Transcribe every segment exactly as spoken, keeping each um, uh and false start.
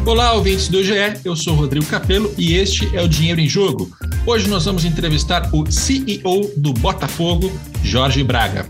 Olá, ouvintes do G E, eu sou Rodrigo Capello e este é o Dinheiro em Jogo. Hoje nós vamos entrevistar o C E O do Botafogo, Jorge Braga.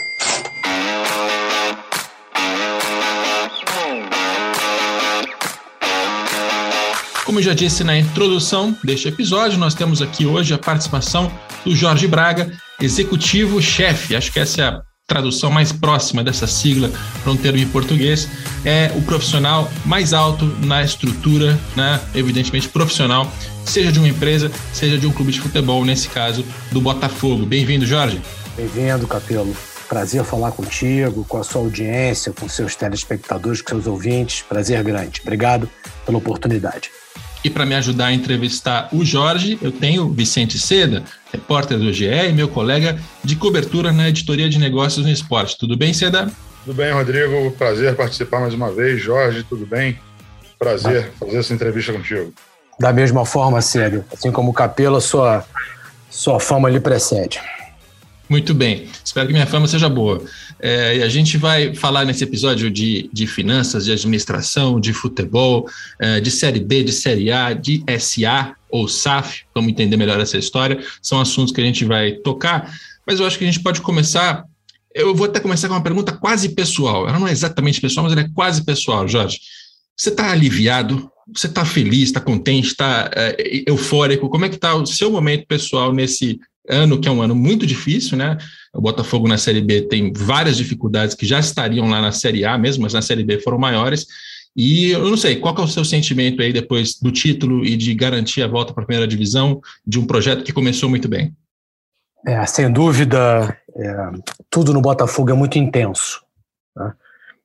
Como eu já disse na introdução deste episódio, nós temos aqui hoje a participação do Jorge Braga, executivo-chefe. Acho que essa é a tradução mais próxima dessa sigla para um termo em português. É o profissional mais alto na estrutura, né, evidentemente profissional, seja de uma empresa, seja de um clube de futebol, nesse caso do Botafogo. Bem-vindo, Jorge. Bem-vindo, Capello. Prazer falar contigo, com a sua audiência, com seus telespectadores, com seus ouvintes. Prazer grande. Obrigado pela oportunidade. E para me ajudar a entrevistar o Jorge, eu tenho Vicente Seda, repórter do G E e meu colega de cobertura na editoria de negócios no esporte. Tudo bem, Seda? Tudo bem, Rodrigo. Prazer participar mais uma vez. Jorge, tudo bem? Prazer ah. fazer essa entrevista contigo. Da mesma forma, Seda. Assim como o Capello, sua, sua fama lhe precede. Muito bem. Espero que minha fama seja boa. É, e a gente vai falar nesse episódio de, de finanças, de administração, de futebol, é, de Série B, de Série A, de S A ou S A F. Vamos entender melhor essa história. São assuntos que a gente vai tocar, mas eu acho que a gente pode começar... Eu vou até começar com uma pergunta quase pessoal. Ela não é exatamente pessoal, mas ela é quase pessoal, Jorge. Você está aliviado? Você está feliz? Está contente? Está é, eufórico? Como é que está o seu momento pessoal nesse ano, que é um ano muito difícil, né? O Botafogo na Série B tem várias dificuldades que já estariam lá na Série A mesmo, mas na Série B foram maiores. E eu não sei, qual que é o seu sentimento aí depois do título e de garantir a volta para a primeira divisão de um projeto que começou muito bem? É, sem dúvida, é, tudo no Botafogo é muito intenso, né?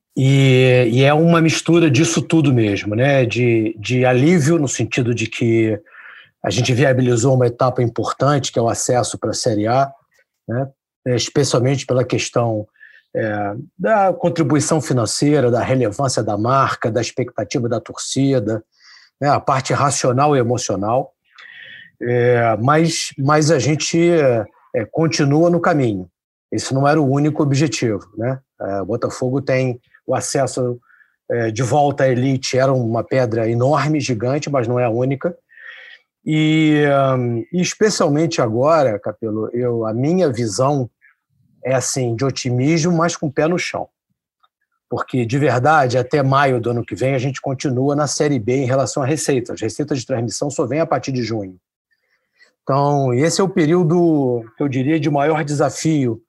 E, e é uma mistura disso tudo mesmo, né? De, de alívio, no sentido de que a gente viabilizou uma etapa importante, que é o acesso para a Série A, né? Especialmente pela questão é, da contribuição financeira, da relevância da marca, da expectativa da torcida, né? A parte racional e emocional. É, mas, mas a gente é, continua no caminho. Esse não era o único objetivo, né? É, o Botafogo tem o acesso é, de volta à elite, era uma pedra enorme, gigante, mas não é a única. E, um, e especialmente agora, Capello, eu, a minha visão é assim, de otimismo, mas com o pé no chão. Porque, de verdade, até maio do ano que vem, a gente continua na Série B em relação a receitas. As receitas de transmissão só vêm a partir de junho. Então, esse é o período, eu diria, de maior desafio,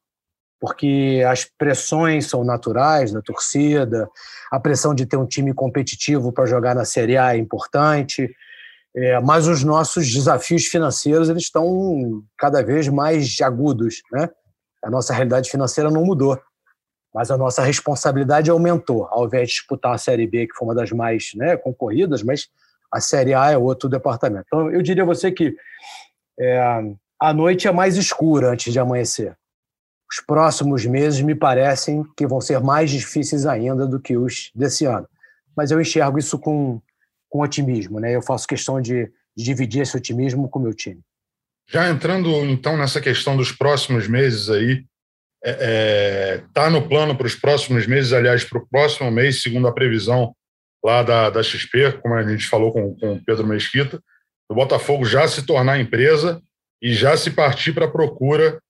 porque as pressões são naturais da torcida, a pressão de ter um time competitivo para jogar na Série A é importante. É, mas os nossos desafios financeiros eles estão cada vez mais agudos, né? A nossa realidade financeira não mudou, mas a nossa responsabilidade aumentou. Ao invés de disputar a Série B, que foi uma das mais, né, concorridas, mas a Série A é outro departamento. Então, eu diria a você que é, a noite é mais escura antes de amanhecer. Os próximos meses me parecem que vão ser mais difíceis ainda do que os desse ano. Mas eu enxergo isso com com otimismo, né? Eu faço questão de, de dividir esse otimismo com o meu time. Já entrando, então, nessa questão dos próximos meses aí, é, é, tá no plano para os próximos meses, aliás, para o próximo mês, segundo a previsão lá da, da X P, como a gente falou com, com o Pedro Mesquita, o Botafogo já se tornar empresa e já se partir para a procura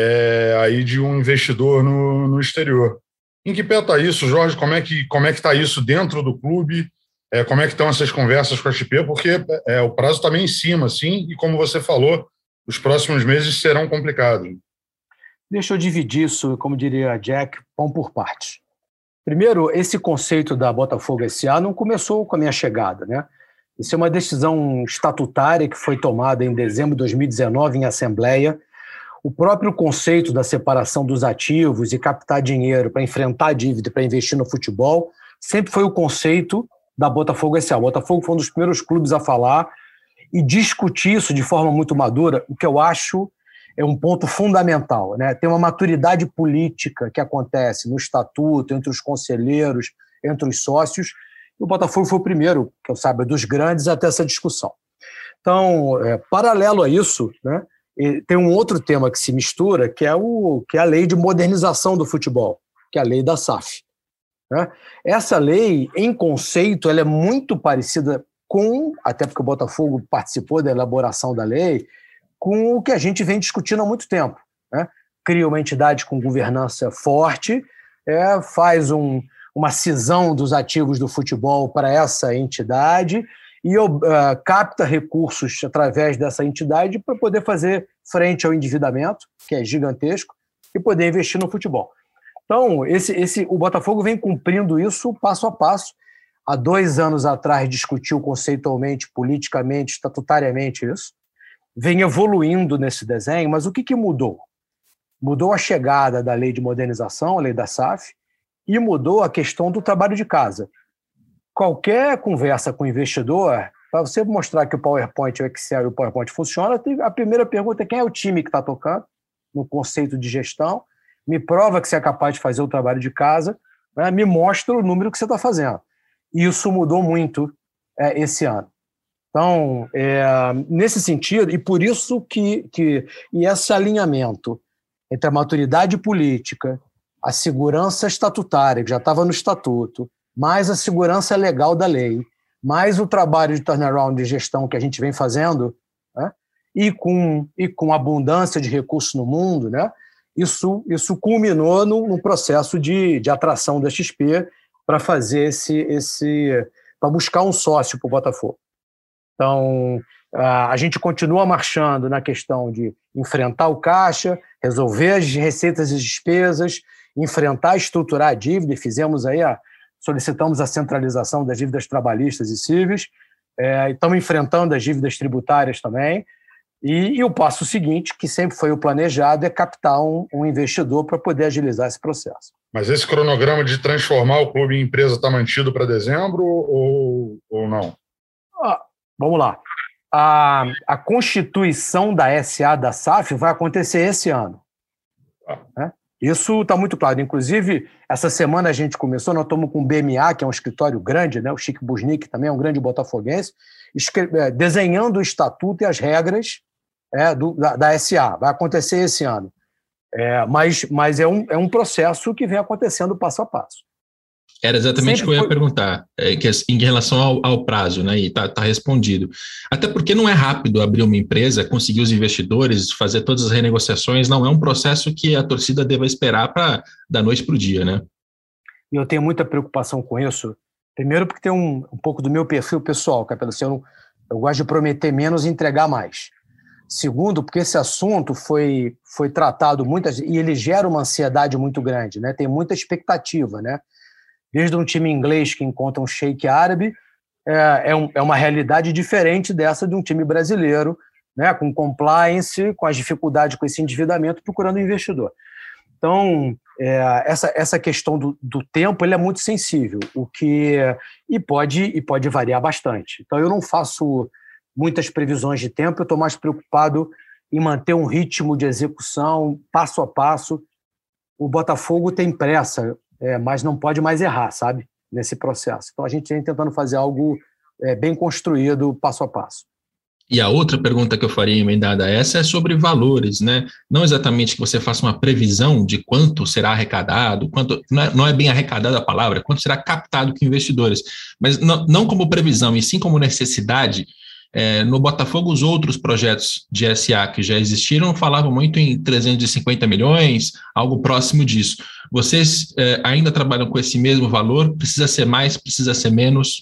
é, aí de um investidor no, no exterior. Em que pé está isso, Jorge? Como é que como é que está isso dentro do clube? É, como é que estão essas conversas com a X P? Porque é, o prazo está bem em cima, assim, e como você falou, os próximos meses serão complicados. Deixa eu dividir isso, como diria Jack, pão por partes. Primeiro, esse conceito da Botafogo S A não começou com a minha chegada, né? Isso é uma decisão estatutária que foi tomada em dezembro de dois mil e dezenove em Assembleia. O próprio conceito da separação dos ativos e captar dinheiro para enfrentar a dívida, para investir no futebol, sempre foi o conceito da Botafogo S A. O Botafogo foi um dos primeiros clubes a falar e discutir isso de forma muito madura, o que eu acho é um ponto fundamental, né? Tem uma maturidade política que acontece no estatuto, entre os conselheiros, entre os sócios, e o Botafogo foi o primeiro, que eu saiba, dos grandes a ter essa discussão. Então, é, paralelo a isso, né, tem um outro tema que se mistura, que é, o, que é a lei de modernização do futebol, que é a lei da S A F. né? Essa lei, em conceito, ela é muito parecida com, até porque o Botafogo participou da elaboração da lei, com o que a gente vem discutindo há muito tempo, né? Cria uma entidade com governança forte, é, faz um, uma cisão dos ativos do futebol para essa entidade e uh, capta recursos através dessa entidade para poder fazer frente ao endividamento, que é gigantesco, e poder investir no futebol. Então, esse, esse, o Botafogo vem cumprindo isso passo a passo. Há dois anos atrás discutiu conceitualmente, politicamente, estatutariamente isso. Vem evoluindo nesse desenho, mas o que, que mudou? Mudou a chegada da lei de modernização, a lei da S A F, e mudou a questão do trabalho de casa. Qualquer conversa com o investidor, para você mostrar que o PowerPoint, o Excel e o PowerPoint funcionam, a primeira pergunta é quem é o time que está tocando, no conceito de gestão, me prova que você é capaz de fazer o trabalho de casa, né? Me mostra o número que você está fazendo. Isso mudou muito é, esse ano. Então, é, nesse sentido, e por isso que, que e esse alinhamento entre a maturidade política, a segurança estatutária, que já estava no estatuto, mais a segurança legal da lei, mais o trabalho de turnaround de gestão que a gente vem fazendo, né? e, com, e com abundância de recursos no mundo, né? isso, isso culminou no, no processo de, de atração da X P para fazer esse, esse para buscar um sócio para o Botafogo. Então, a gente continua marchando na questão de enfrentar o caixa, resolver as receitas e despesas, enfrentar, estruturar a dívida, e fizemos aí, a, solicitamos a centralização das dívidas trabalhistas e cíveis, é, estamos enfrentando as dívidas tributárias também, e, e o passo seguinte, que sempre foi o planejado, é captar um, um investidor para poder agilizar esse processo. Mas esse cronograma de transformar o clube em empresa está mantido para dezembro ou, ou não? Ah, vamos lá. A, a constituição da S A da S A F vai acontecer esse ano. Ah. Né? Isso está muito claro. Inclusive, essa semana a gente começou, nós estamos com o B M A, que é um escritório grande, né? O Chico Busnick também é um grande botafoguense, escreve, desenhando o estatuto e as regras é, do, da, da S A. Vai acontecer esse ano. É, mas mas é, um, é um processo que vem acontecendo passo a passo. Era exatamente o que eu ia foi... perguntar, é, que, em relação ao, ao prazo, né? E está tá respondido. Até porque não é rápido abrir uma empresa, conseguir os investidores, fazer todas as renegociações, não é um processo que a torcida deva esperar para da noite para o dia, né? E eu tenho muita preocupação com isso. Primeiro porque tem um, um pouco do meu perfil pessoal, Capelo, assim, eu, não, eu gosto de prometer menos e entregar mais. Segundo, porque esse assunto foi, foi tratado muitas e ele gera uma ansiedade muito grande, né? Tem muita expectativa, né? Desde um time inglês que encontra um sheik árabe, é, é, um, é uma realidade diferente dessa de um time brasileiro, né, com compliance, com as dificuldades com esse endividamento, procurando investidor. Então, é, essa, essa questão do, do tempo ele é muito sensível, o que, e, pode, e pode variar bastante. Então, eu não faço muitas previsões de tempo, eu estou mais preocupado em manter um ritmo de execução passo a passo. O Botafogo tem pressa, É, mas não pode mais errar, sabe, nesse processo. Então, a gente vem tentando fazer algo é, bem construído, passo a passo. E a outra pergunta que eu faria emendada a essa é sobre valores, né? Não exatamente que você faça uma previsão de quanto será arrecadado, quanto não é, não é bem arrecadada a palavra, quanto será captado com investidores, mas não, não como previsão, e sim como necessidade. É, no Botafogo, os outros projetos de S A que já existiram falavam muito em trezentos e cinquenta milhões, algo próximo disso. Vocês é, ainda trabalham com esse mesmo valor? Precisa ser mais, precisa ser menos?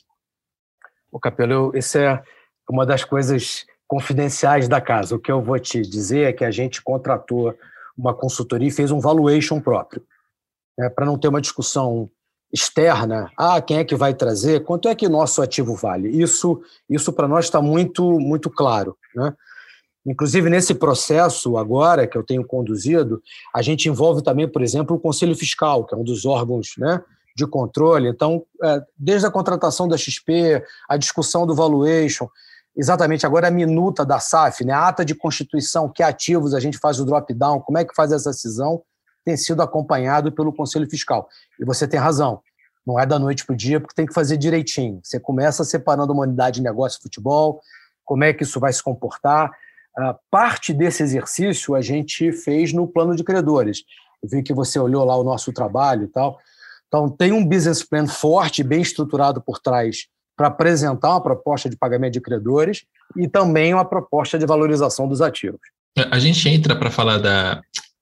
O Capelo, isso é uma das coisas confidenciais da casa. O que eu vou te dizer é que a gente contratou uma consultoria e fez um valuation próprio, né, para não ter uma discussão externa, ah, quem é que vai trazer, quanto é que nosso ativo vale? Isso, isso para nós está muito, muito claro, né? Inclusive, nesse processo agora que eu tenho conduzido, a gente envolve também, por exemplo, o Conselho Fiscal, que é um dos órgãos, né, de controle. Então, é, desde a contratação da X P, a discussão do valuation, exatamente agora a minuta da S A F, né, a ata de constituição, que ativos a gente faz o drop-down, como é que faz essa cisão, tem sido acompanhado pelo Conselho Fiscal. E você tem razão, não é da noite para o dia, porque tem que fazer direitinho. Você começa separando uma unidade de negócio e futebol, como é que isso vai se comportar. Uh, parte desse exercício a gente fez no plano de credores. Eu vi que você olhou lá o nosso trabalho e tal. Então, tem um business plan forte, bem estruturado por trás para apresentar uma proposta de pagamento de credores e também uma proposta de valorização dos ativos. A gente entra para falar da,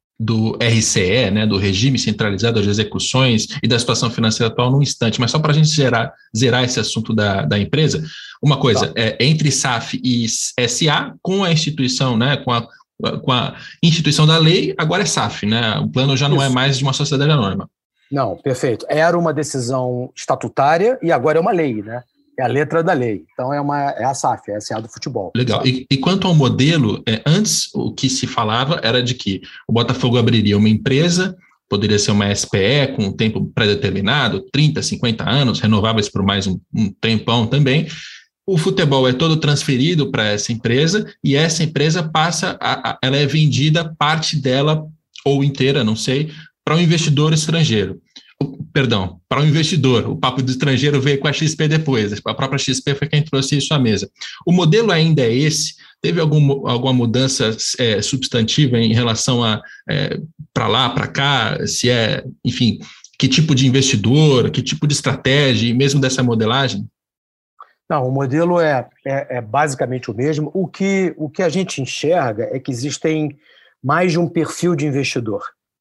do R C E, né, do Regime Centralizado de Execuções e da situação financeira atual num instante, mas só para a gente zerar, zerar esse assunto da, da empresa, uma coisa, tá. é, entre S A F e S A, com a instituição, né, com a, com a instituição da lei, agora é S A F, né? O plano já não Isso. é mais de uma sociedade anônima. Não, perfeito. Era uma decisão estatutária e agora é uma lei, né? É a letra da lei. Então é, uma, é a S A F, é a S A do futebol. Legal. E, e quanto ao modelo, é, antes o que se falava era de que o Botafogo abriria uma empresa, poderia ser uma S P E com um tempo pré-determinado, trinta, cinquenta anos, renováveis por mais um, um tempão também. O futebol é todo transferido para essa empresa e essa empresa passa, a, a, ela é vendida, parte dela, ou inteira, não sei, para um investidor estrangeiro. Perdão, para um investidor. O papo do estrangeiro veio com a X P depois. A própria X P foi quem trouxe isso à mesa. O modelo ainda é esse? Teve algum, alguma mudança é, substantiva em relação a é, para lá, para cá? Se é, enfim, que tipo de investidor, que tipo de estratégia, mesmo dessa modelagem? Não, o modelo é, é, é basicamente o mesmo. O que, o que a gente enxerga é que existem mais de um perfil de investidor,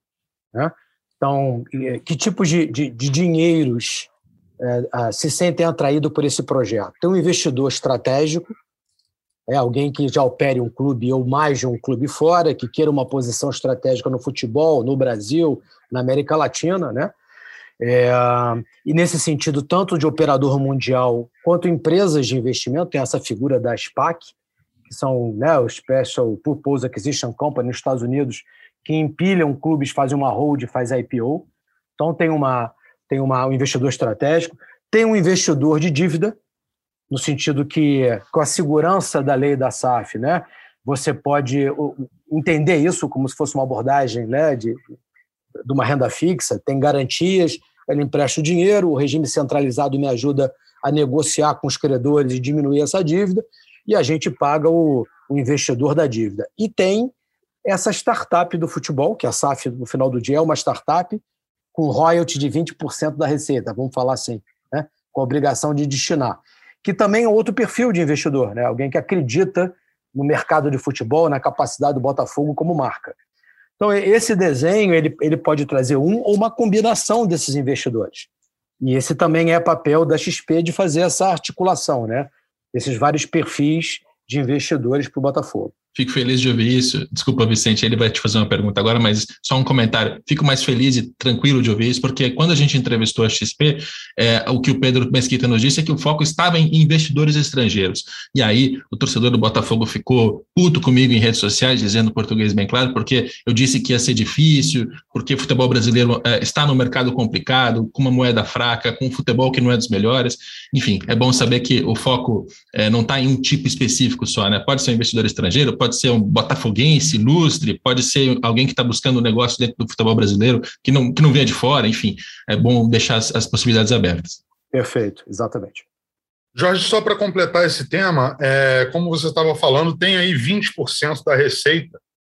né? Então, que tipos de, de, de dinheiros é, se sentem atraídos por esse projeto? Tem um investidor estratégico, é alguém que já opere um clube ou mais de um clube fora, que queira uma posição estratégica no futebol, no Brasil, na América Latina, né? É, e nesse sentido, tanto de operador mundial quanto empresas de investimento, tem essa figura da SPAC, que são, né, o Special Purpose Acquisition Company nos Estados Unidos, que empilham clubes, fazem uma hold, faz I P O. Então, tem, uma, tem uma, um investidor estratégico, tem um investidor de dívida, no sentido que, com a segurança da lei da S A F, né, você pode entender isso como se fosse uma abordagem, né, de, de uma renda fixa, tem garantias, ele empresta o dinheiro, o regime centralizado me ajuda a negociar com os credores e diminuir essa dívida, e a gente paga o, o investidor da dívida. E tem essa startup do futebol, que a S A F, no final do dia, é uma startup com royalty de vinte por cento da receita, vamos falar assim, né? Com a obrigação de destinar. Que também é outro perfil de investidor, né? Alguém que acredita no mercado de futebol, na capacidade do Botafogo como marca. Então, esse desenho ele, ele pode trazer um ou uma combinação desses investidores. E esse também é papel da X P de fazer essa articulação, né? Esses vários perfis de investidores para o Botafogo. Fico feliz de ouvir isso. Desculpa, Vicente, ele vai te fazer uma pergunta agora, mas só um comentário. Fico mais feliz e tranquilo de ouvir isso, porque quando a gente entrevistou a X P, é, o que o Pedro Mesquita nos disse é que o foco estava em investidores estrangeiros. E aí, o torcedor do Botafogo ficou puto comigo em redes sociais, dizendo português bem claro, porque eu disse que ia ser difícil, porque o futebol brasileiro é, está num mercado complicado, com uma moeda fraca, com um futebol que não é dos melhores. Enfim, é bom saber que o foco é, não está em um tipo específico só, né? Pode ser um investidor estrangeiro, pode ser um botafoguense, ilustre, pode ser alguém que está buscando um negócio dentro do futebol brasileiro, que não, que não venha de fora, enfim, é bom deixar as, as possibilidades abertas. Perfeito, exatamente. Jorge, só para completar esse tema, é, como você estava falando, tem aí vinte por cento da receita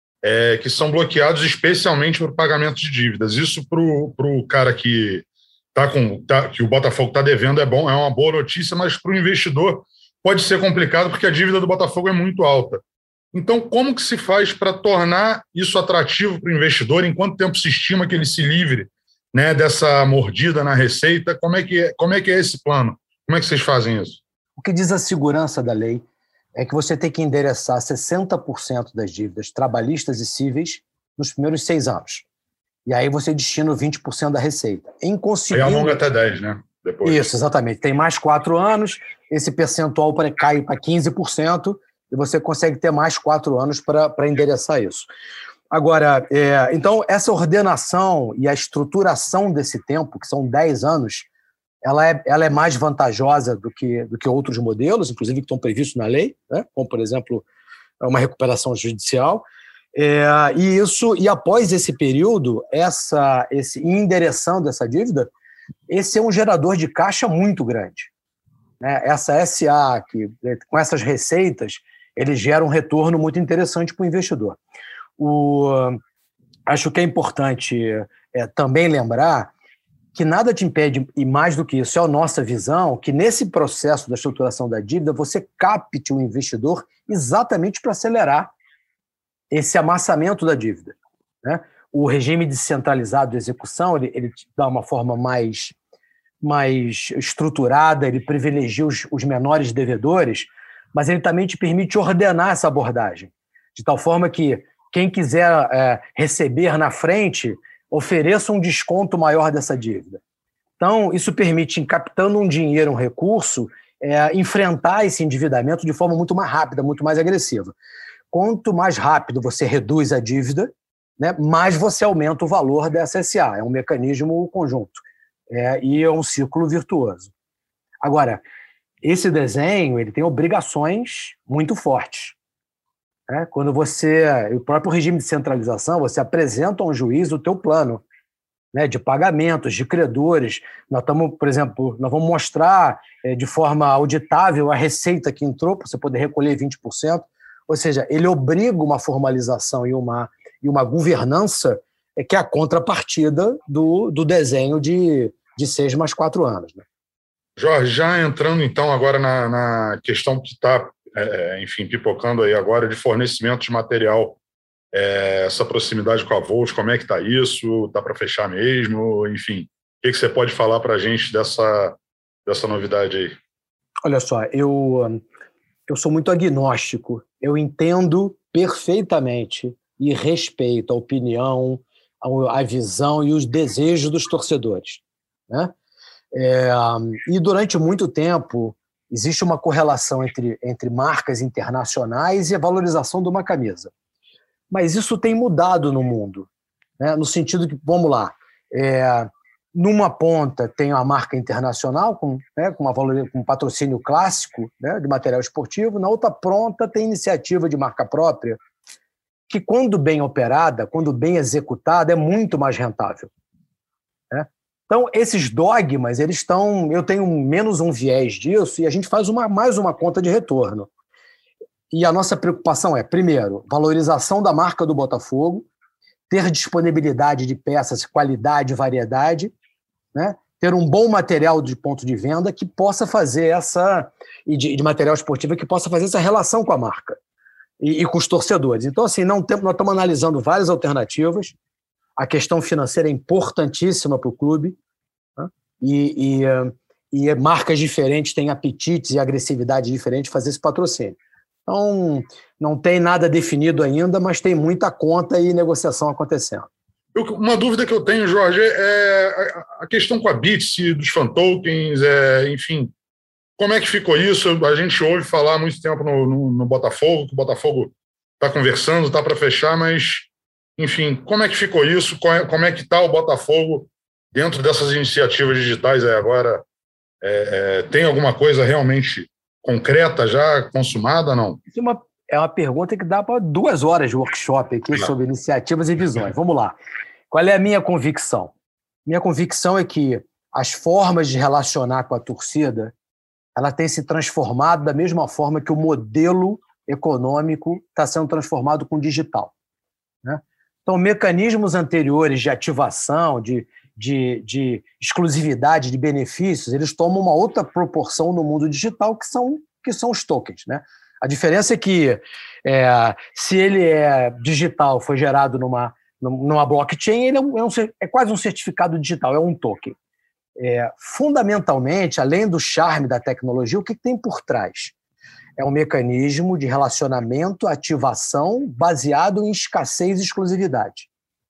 é, que são bloqueados especialmente por pagamento de dívidas. Isso para o cara que, tá com, tá, que o Botafogo está devendo é bom, é uma boa notícia, mas para o investidor pode ser complicado porque a dívida do Botafogo é muito alta. Então, como que se faz para tornar isso atrativo para o investidor? Em quanto tempo se estima que ele se livre, né, dessa mordida na receita? Como é, que é, como é que é esse plano? Como é que vocês fazem isso? O que diz a segurança da lei é que você tem que endereçar sessenta por cento das dívidas trabalhistas e cíveis nos primeiros seis anos. E aí você destina vinte por cento da receita. Em conseguindo... Aí alonga até dez, né? Depois. Isso, exatamente. Tem mais quatro anos, esse percentual cai para quinze por cento, e você consegue ter mais quatro anos para endereçar isso. Agora, é, então, essa ordenação e a estruturação desse tempo, que são dez anos, ela é, ela é mais vantajosa do que, do que outros modelos, inclusive que estão previstos na lei, né? Como, por exemplo, uma recuperação judicial. É, e, isso, e após esse período, essa, esse endereçando essa dívida, esse é um gerador de caixa muito grande, né? Essa S A, que, com essas receitas, ele gera um retorno muito interessante para o investidor. O, acho que é importante é, também lembrar que nada te impede, e mais do que isso, é a nossa visão, que nesse processo da estruturação da dívida, você capte o investidor exatamente para acelerar esse amassamento da dívida, né? O regime descentralizado de execução, ele, ele dá uma forma mais, mais estruturada, ele privilegia os, os menores devedores, mas ele também te permite ordenar essa abordagem, de tal forma que quem quiser é, receber na frente ofereça um desconto maior dessa dívida. Então, isso permite, em captando um dinheiro, um recurso, é, enfrentar esse endividamento de forma muito mais rápida, muito mais agressiva. Quanto mais rápido você reduz a dívida, né, mais você aumenta o valor dessa S A. É um mecanismo conjunto. É, e é um círculo virtuoso. Agora, esse desenho ele tem obrigações muito fortes. Né? Quando você, o próprio regime de centralização, você apresenta a um juiz o teu plano, né, de pagamentos, de credores. Nós estamos, por exemplo, nós vamos mostrar é, de forma auditável a receita que entrou, para você poder recolher vinte por cento. Ou seja, ele obriga uma formalização e uma, e uma governança é, que é a contrapartida do, do desenho de, de seis mais quatro anos. Né? Jorge, já entrando então agora na, na questão que está, é, enfim, pipocando aí agora de fornecimento de material, é, essa proximidade com a Volt, como é que está isso? Está para fechar mesmo? Enfim, o que, que você pode falar para a gente dessa, dessa novidade aí? Olha só, eu, eu sou muito agnóstico. Eu entendo perfeitamente e respeito a opinião, a, a visão e os desejos dos torcedores, né? É, e durante muito tempo existe uma correlação entre, entre marcas internacionais e a valorização de uma camisa. Mas isso tem mudado no mundo, né? No sentido que, vamos lá, é, numa ponta tem a marca internacional com, né, com, uma valor, com um patrocínio clássico, né, de material esportivo, na outra ponta tem iniciativa de marca própria que, quando bem operada, quando bem executada, é muito mais rentável. Né? Então, esses dogmas, eles estão... Eu tenho menos um viés disso e a gente faz uma, mais uma conta de retorno. E a nossa preocupação é, primeiro, valorização da marca do Botafogo, ter disponibilidade de peças, qualidade e variedade, né? Ter um bom material de ponto de venda que possa fazer essa... E de, de material esportivo que possa fazer essa relação com a marca e, e com os torcedores. Então, assim, não tem, nós estamos analisando várias alternativas. A questão financeira é importantíssima para o clube, né? e, e, e marcas diferentes têm apetites e agressividade diferente de fazer esse patrocínio. Então, não tem nada definido ainda, mas tem muita conta e negociação acontecendo. Eu, uma dúvida que eu tenho, Jorge, é a questão com a Bitsy, dos fan tokens, é, enfim, como é que ficou isso? A gente ouve falar há muito tempo no, no, no Botafogo, que o Botafogo está conversando, está para fechar, mas... Enfim, como é que ficou isso? Como é que está o Botafogo dentro dessas iniciativas digitais aí agora? É, é, tem alguma coisa realmente concreta já, consumada, não? Isso é uma, é uma pergunta que dá para duas horas de workshop aqui não. sobre iniciativas e visões. Vamos lá. Qual é a minha convicção? Minha convicção é que as formas de relacionar com a torcida ela tem se transformado da mesma forma que o modelo econômico está sendo transformado com o digital, né? Então, mecanismos anteriores de ativação, de, de, de exclusividade, de benefícios, eles tomam uma outra proporção no mundo digital, que são, que são os tokens, né? A diferença é que, é, se ele é digital, foi gerado numa, numa blockchain, ele é, um, é, um, é quase um certificado digital, é um token. É, fundamentalmente, além do charme da tecnologia, o que tem por trás? É um mecanismo de relacionamento, ativação, baseado em escassez e exclusividade.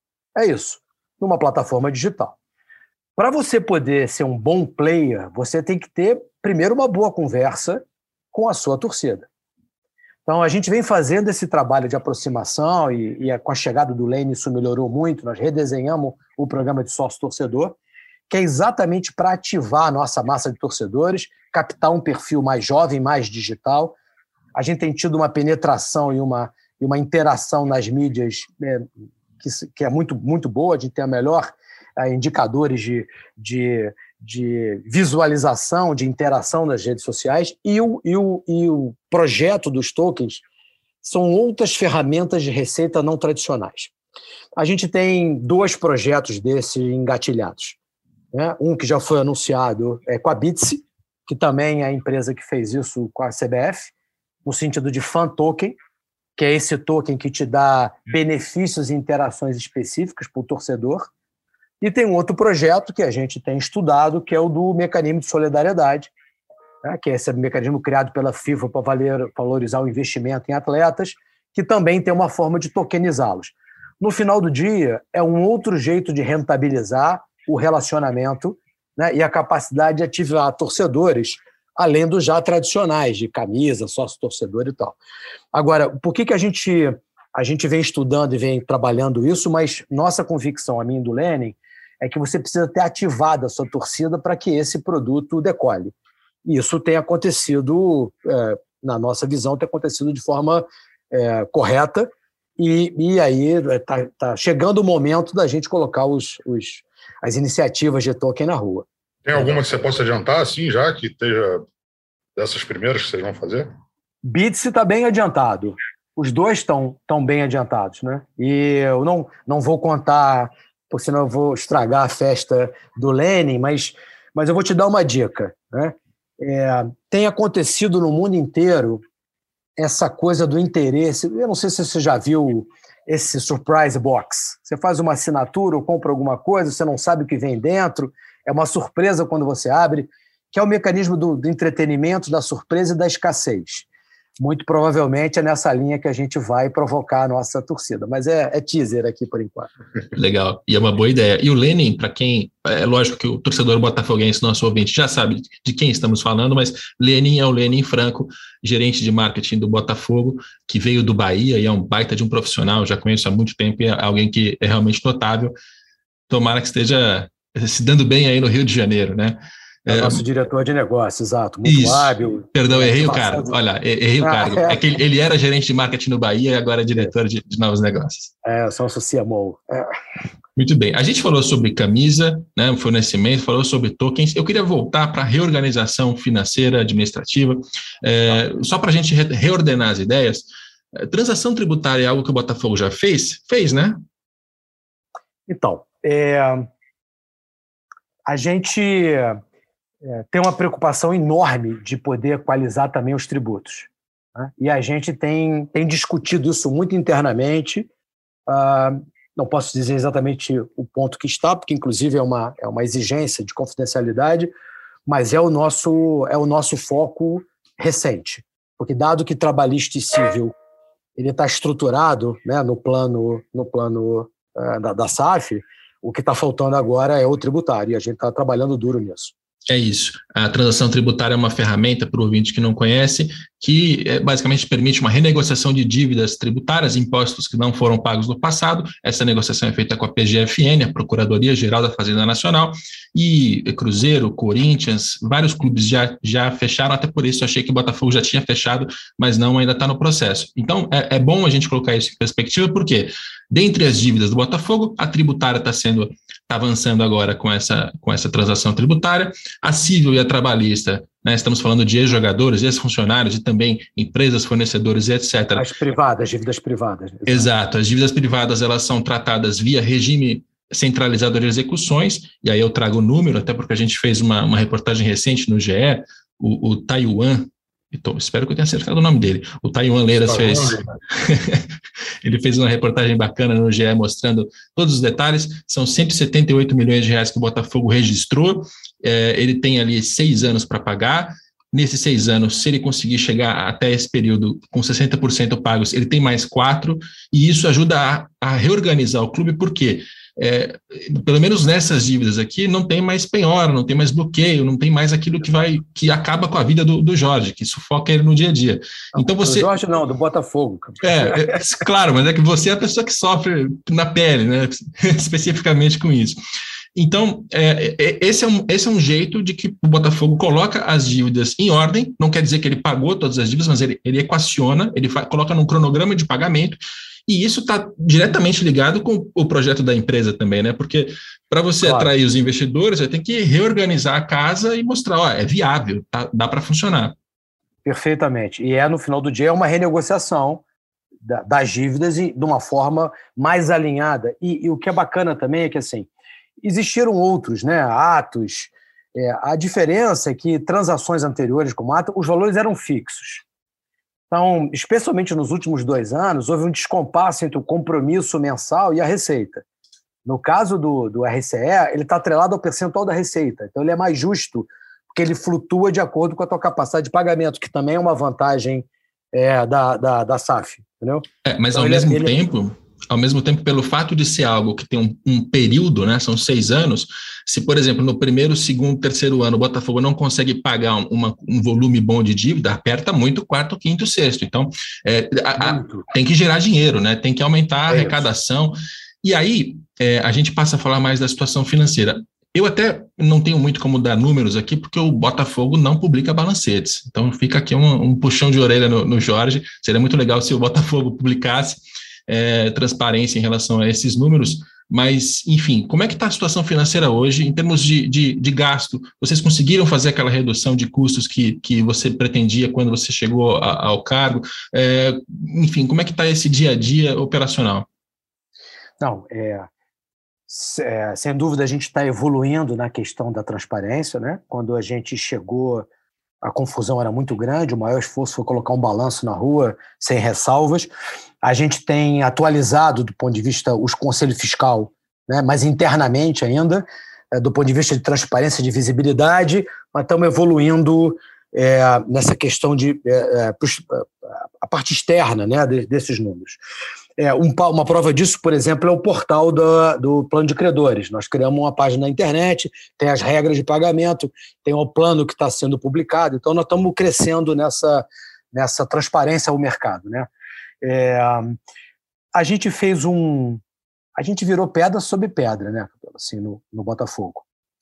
É isso, numa plataforma digital. Para você poder ser um bom player, você tem que ter, primeiro, uma boa conversa com a sua torcida. Então, a gente vem fazendo esse trabalho de aproximação e, e com a chegada do Lane isso melhorou muito, nós redesenhamos o programa de sócio-torcedor, que é exatamente para ativar a nossa massa de torcedores, captar um perfil mais jovem, mais digital. A gente tem tido uma penetração e uma, e uma interação nas mídias é, que, que é muito, muito boa, a gente tem a melhor é, indicadores de, de, de visualização, de interação nas redes sociais, e o, e, o, e o projeto dos tokens são outras ferramentas de receita não tradicionais. A gente tem dois projetos desses engatilhados. né? Um que já foi anunciado é com a Bitse, que também é a empresa que fez isso com a C B F, no sentido de fan token, que é esse token que te dá benefícios e interações específicas para o torcedor. E tem um outro projeto que a gente tem estudado, que é o do mecanismo de solidariedade, né, que é esse mecanismo criado pela FIFA para valorizar o investimento em atletas, que também tem uma forma de tokenizá-los. No final do dia, é um outro jeito de rentabilizar o relacionamento, né, e a capacidade de ativar torcedores, além dos já tradicionais, de camisa, sócio-torcedor e tal. Agora, por que, que a, gente, a gente vem estudando e vem trabalhando isso, mas nossa convicção, a minha e do Lenin, é que você precisa ter ativado a sua torcida para que esse produto decole. E isso tem acontecido, é, na nossa visão, tem acontecido de forma é, correta, e, e aí está tá chegando o momento da gente colocar os, os, as iniciativas de token na rua. Tem alguma que você possa adiantar, assim, já que esteja dessas primeiras que vocês vão fazer? Bitse está bem adiantado. Os dois estão tão bem adiantados, né? E eu não, não vou contar, porque senão eu vou estragar a festa do Lenin, mas, mas eu vou te dar uma dica, né? É, tem acontecido no mundo inteiro essa coisa do interesse. Eu não sei se você já viu esse surprise box. Você faz uma assinatura ou compra alguma coisa, você não sabe o que vem dentro, é uma surpresa quando você abre, que é o mecanismo do, do entretenimento, da surpresa e da escassez. Muito provavelmente é nessa linha que a gente vai provocar a nossa torcida, mas é, é teaser aqui por enquanto. Legal, e é uma boa ideia. E o Lenin, para quem, é lógico que o torcedor botafoguense, nosso ouvinte, já sabe de quem estamos falando, mas Lenin é o Lenin Franco, gerente de marketing do Botafogo, que veio do Bahia e é um baita de um profissional, já conheço há muito tempo e é alguém que é realmente notável. Tomara que esteja se dando bem aí no Rio de Janeiro, né? É o nosso é, diretor de negócio, exato, muito isso. hábil. Perdão, errei o cargo. Olha, errei o cargo. É que ele, ele era gerente de marketing no Bahia e agora é diretor de, de novos negócios. É, eu sou um C M O. É. Muito bem. A gente falou sobre camisa, né, fornecimento, falou sobre tokens. Eu queria voltar para a reorganização financeira, administrativa. É, só para a gente re- reordenar as ideias. Transação tributária é algo que o Botafogo já fez? Fez, né? Então, é, a gente... É, tem uma preocupação enorme de poder equalizar também os tributos, né? E a gente tem, tem discutido isso muito internamente. Uh, não posso dizer exatamente o ponto que está, porque inclusive é uma, é uma exigência de confidencialidade, mas é o nosso, é o nosso foco recente. Porque dado que trabalhista e civil ele está estruturado, né, no plano, no plano uh, da, da S A F, o que está faltando agora é o tributário, e a gente está trabalhando duro nisso. É isso. A transação tributária é uma ferramenta, para o ouvinte que não conhece, que é, basicamente permite uma renegociação de dívidas tributárias, impostos que não foram pagos no passado. Essa negociação é feita com a P G F N, a Procuradoria-Geral da Fazenda Nacional, e Cruzeiro, Corinthians, vários clubes já, já fecharam, até por isso achei que o Botafogo já tinha fechado, mas não, ainda está no processo. Então, é, é bom a gente colocar isso em perspectiva, porque dentre as dívidas do Botafogo, a tributária está sendo, está avançando agora com essa, com essa transação tributária, a civil e a trabalhista, né, estamos falando de ex-jogadores, ex-funcionários e também empresas, fornecedores e etcétera. As privadas, dívidas privadas. Exato. Exato, as dívidas privadas elas são tratadas via regime centralizado de execuções, e aí eu trago o número, até porque a gente fez uma, uma reportagem recente no G E, o, o Taiwan, então, espero que eu tenha acertado o nome dele, o Taiwan Leiras fez, ele fez uma reportagem bacana no G E mostrando todos os detalhes, são cento e setenta e oito milhões de reais que o Botafogo registrou, é, ele tem ali seis anos para pagar. Nesses seis anos, se ele conseguir chegar até esse período com sessenta por cento pagos, ele tem mais quatro, e isso ajuda a, a reorganizar o clube, porque é, pelo menos nessas dívidas aqui, não tem mais penhora, não tem mais bloqueio, não tem mais aquilo que vai, que acaba com a vida do, do Jorge, que sufoca ele no dia a dia. Então você... Do Jorge não, do Botafogo. É, é, claro, mas é que você é a pessoa que sofre na pele, né, especificamente com isso. Então, é, é, esse, é um, esse é um jeito de que o Botafogo coloca as dívidas em ordem, não quer dizer que ele pagou todas as dívidas, mas ele, ele equaciona, ele fa- coloca num cronograma de pagamento, e isso está diretamente ligado com o projeto da empresa também, né? Porque para você claro. atrair os investidores, você tem que reorganizar a casa e mostrar, ó, é viável, tá, dá para funcionar. Perfeitamente. E é, no final do dia, é uma renegociação da, das dívidas e de uma forma mais alinhada. E, e o que é bacana também é que, assim, Existiram outros, né? Atos. É, a diferença é que transações anteriores como Atos, os valores eram fixos. Então, especialmente nos últimos dois anos, houve um descompasso entre o compromisso mensal e a receita. No caso do, do R C E, ele está atrelado ao percentual da receita. Então, ele é mais justo, porque ele flutua de acordo com a tua capacidade de pagamento, que também é uma vantagem é, da, da, da S A F. Entendeu? É, mas, então, ao ele, mesmo ele... tempo... Ao mesmo tempo, pelo fato de ser algo que tem um, um período, né, são seis anos, se, por exemplo, no primeiro, segundo, terceiro ano, o Botafogo não consegue pagar uma, um volume bom de dívida, aperta muito o quarto, quinto, sexto. Então, é, a, a, tem que gerar dinheiro, né, tem que aumentar a é arrecadação. Isso. E aí, é, a gente passa a falar mais da situação financeira. Eu até não tenho muito como dar números aqui, porque o Botafogo não publica balancetes. Então, fica aqui um, um puxão de orelha no, no Jorge. Seria muito legal se o Botafogo publicasse É, transparência em relação a esses números, mas, enfim, como é que está a situação financeira hoje em termos de, de, de gasto? Vocês conseguiram fazer aquela redução de custos que, que você pretendia quando você chegou a, ao cargo? É, enfim, como é que está esse dia a dia operacional? Não, é, é, sem dúvida a gente está evoluindo na questão da transparência, né? Quando a gente chegou, a confusão era muito grande, o maior esforço foi colocar um balanço na rua, sem ressalvas. A gente tem atualizado, do ponto de vista, os conselhos fiscal, né, mas internamente ainda, é, do ponto de vista de transparência, de visibilidade, mas estamos evoluindo é, nessa questão de é, é, a parte externa, né, desses números. É, um, uma prova disso, por exemplo, é o portal do, do plano de credores. Nós criamos uma página na internet, tem as regras de pagamento, tem o plano que está sendo publicado, então nós estamos crescendo nessa, nessa transparência ao mercado, né? É, a gente fez um... A gente virou pedra sobre pedra, né, assim, no, no Botafogo.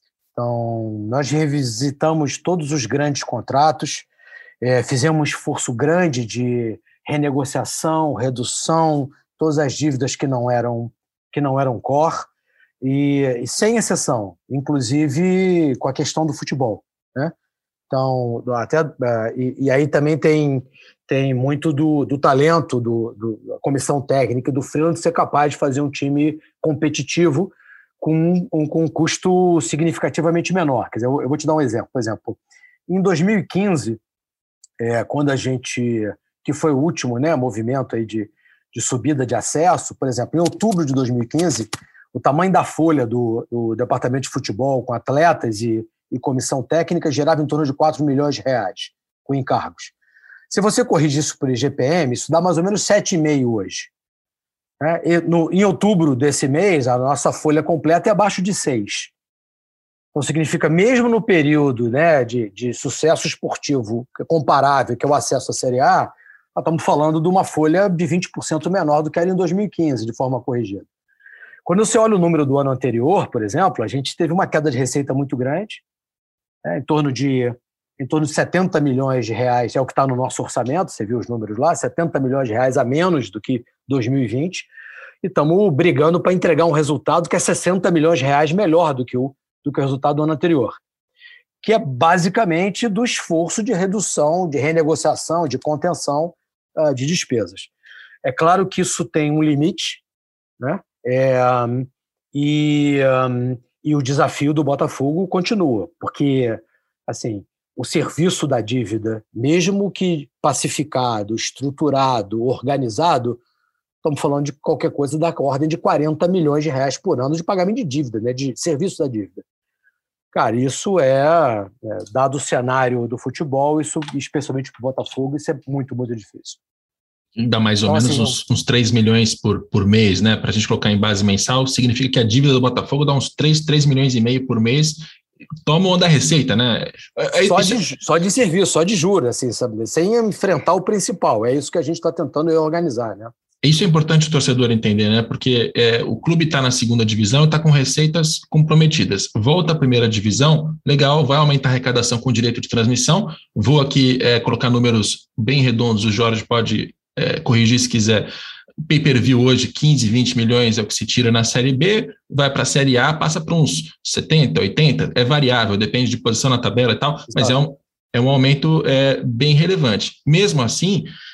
Então, nós revisitamos todos os grandes contratos, é, fizemos um esforço grande de renegociação, redução, todas as dívidas que não eram, que não eram core, e, e sem exceção, inclusive com a questão do futebol, né? Então, até, e, e aí também tem, tem muito do, do talento do, do, da comissão técnica do Freeland ser capaz de fazer um time competitivo com um, com um custo significativamente menor. Quer dizer, eu, eu vou te dar um exemplo. Por exemplo, em dois mil e quinze, é, quando a gente, que foi o último, né, movimento aí de, de subida de acesso, por exemplo, em outubro de dois mil e quinze, o tamanho da folha do, do departamento de futebol com atletas e e comissão técnica gerava em torno de quatro milhões de reais com encargos. Se você corrigir isso por I G P M, isso dá mais ou menos sete vírgula cinco hoje. E no, em outubro desse mês, a nossa folha completa é abaixo de seis. Então, significa, mesmo no período, né, de, de sucesso esportivo comparável, que é o acesso à Série A, nós estamos falando de uma folha de vinte por cento menor do que era em dois mil e quinze, de forma corrigida. Quando você olha o número do ano anterior, por exemplo, a gente teve uma queda de receita muito grande, É, em, torno de, em torno de setenta milhões de reais, é o que está no nosso orçamento, você viu os números lá, setenta milhões de reais a menos do que dois mil e vinte, e estamos brigando para entregar um resultado que é sessenta milhões de reais melhor do que, o, do que o resultado do ano anterior, que é basicamente do esforço de redução, de renegociação, de contenção uh, de despesas. É claro que isso tem um limite, né? É, um, e... Um, E o desafio do Botafogo continua, porque assim, o serviço da dívida, mesmo que pacificado, estruturado, organizado, estamos falando de qualquer coisa da ordem de quarenta milhões de reais por ano de pagamento de dívida, né, de serviço da dívida. Cara, isso é, é dado o cenário do futebol, isso, especialmente para o Botafogo, isso é muito, muito difícil. Dá mais ou então, menos assim, uns, uns três milhões por, por mês, né? Para a gente colocar em base mensal, significa que a dívida do Botafogo dá uns três milhões e meio por mês, tomam da receita, né? É, só, isso... de, só de serviço, só de juros, assim, sabe? Sem enfrentar o principal. É isso que a gente está tentando organizar, né? Isso é importante o torcedor entender, né? Porque é, o clube está na segunda divisão e está com receitas comprometidas. Volta à primeira divisão, legal, vai aumentar a arrecadação com direito de transmissão. Vou aqui é, colocar números bem redondos, o Jorge pode é, corrigir se quiser. Pay-per-view hoje, quinze, vinte milhões é o que se tira na Série B, vai para a Série A, passa para uns setenta, oitenta, é variável, depende de posição na tabela e tal, Exato. Mas é um, é um aumento é, bem relevante. Mesmo assim,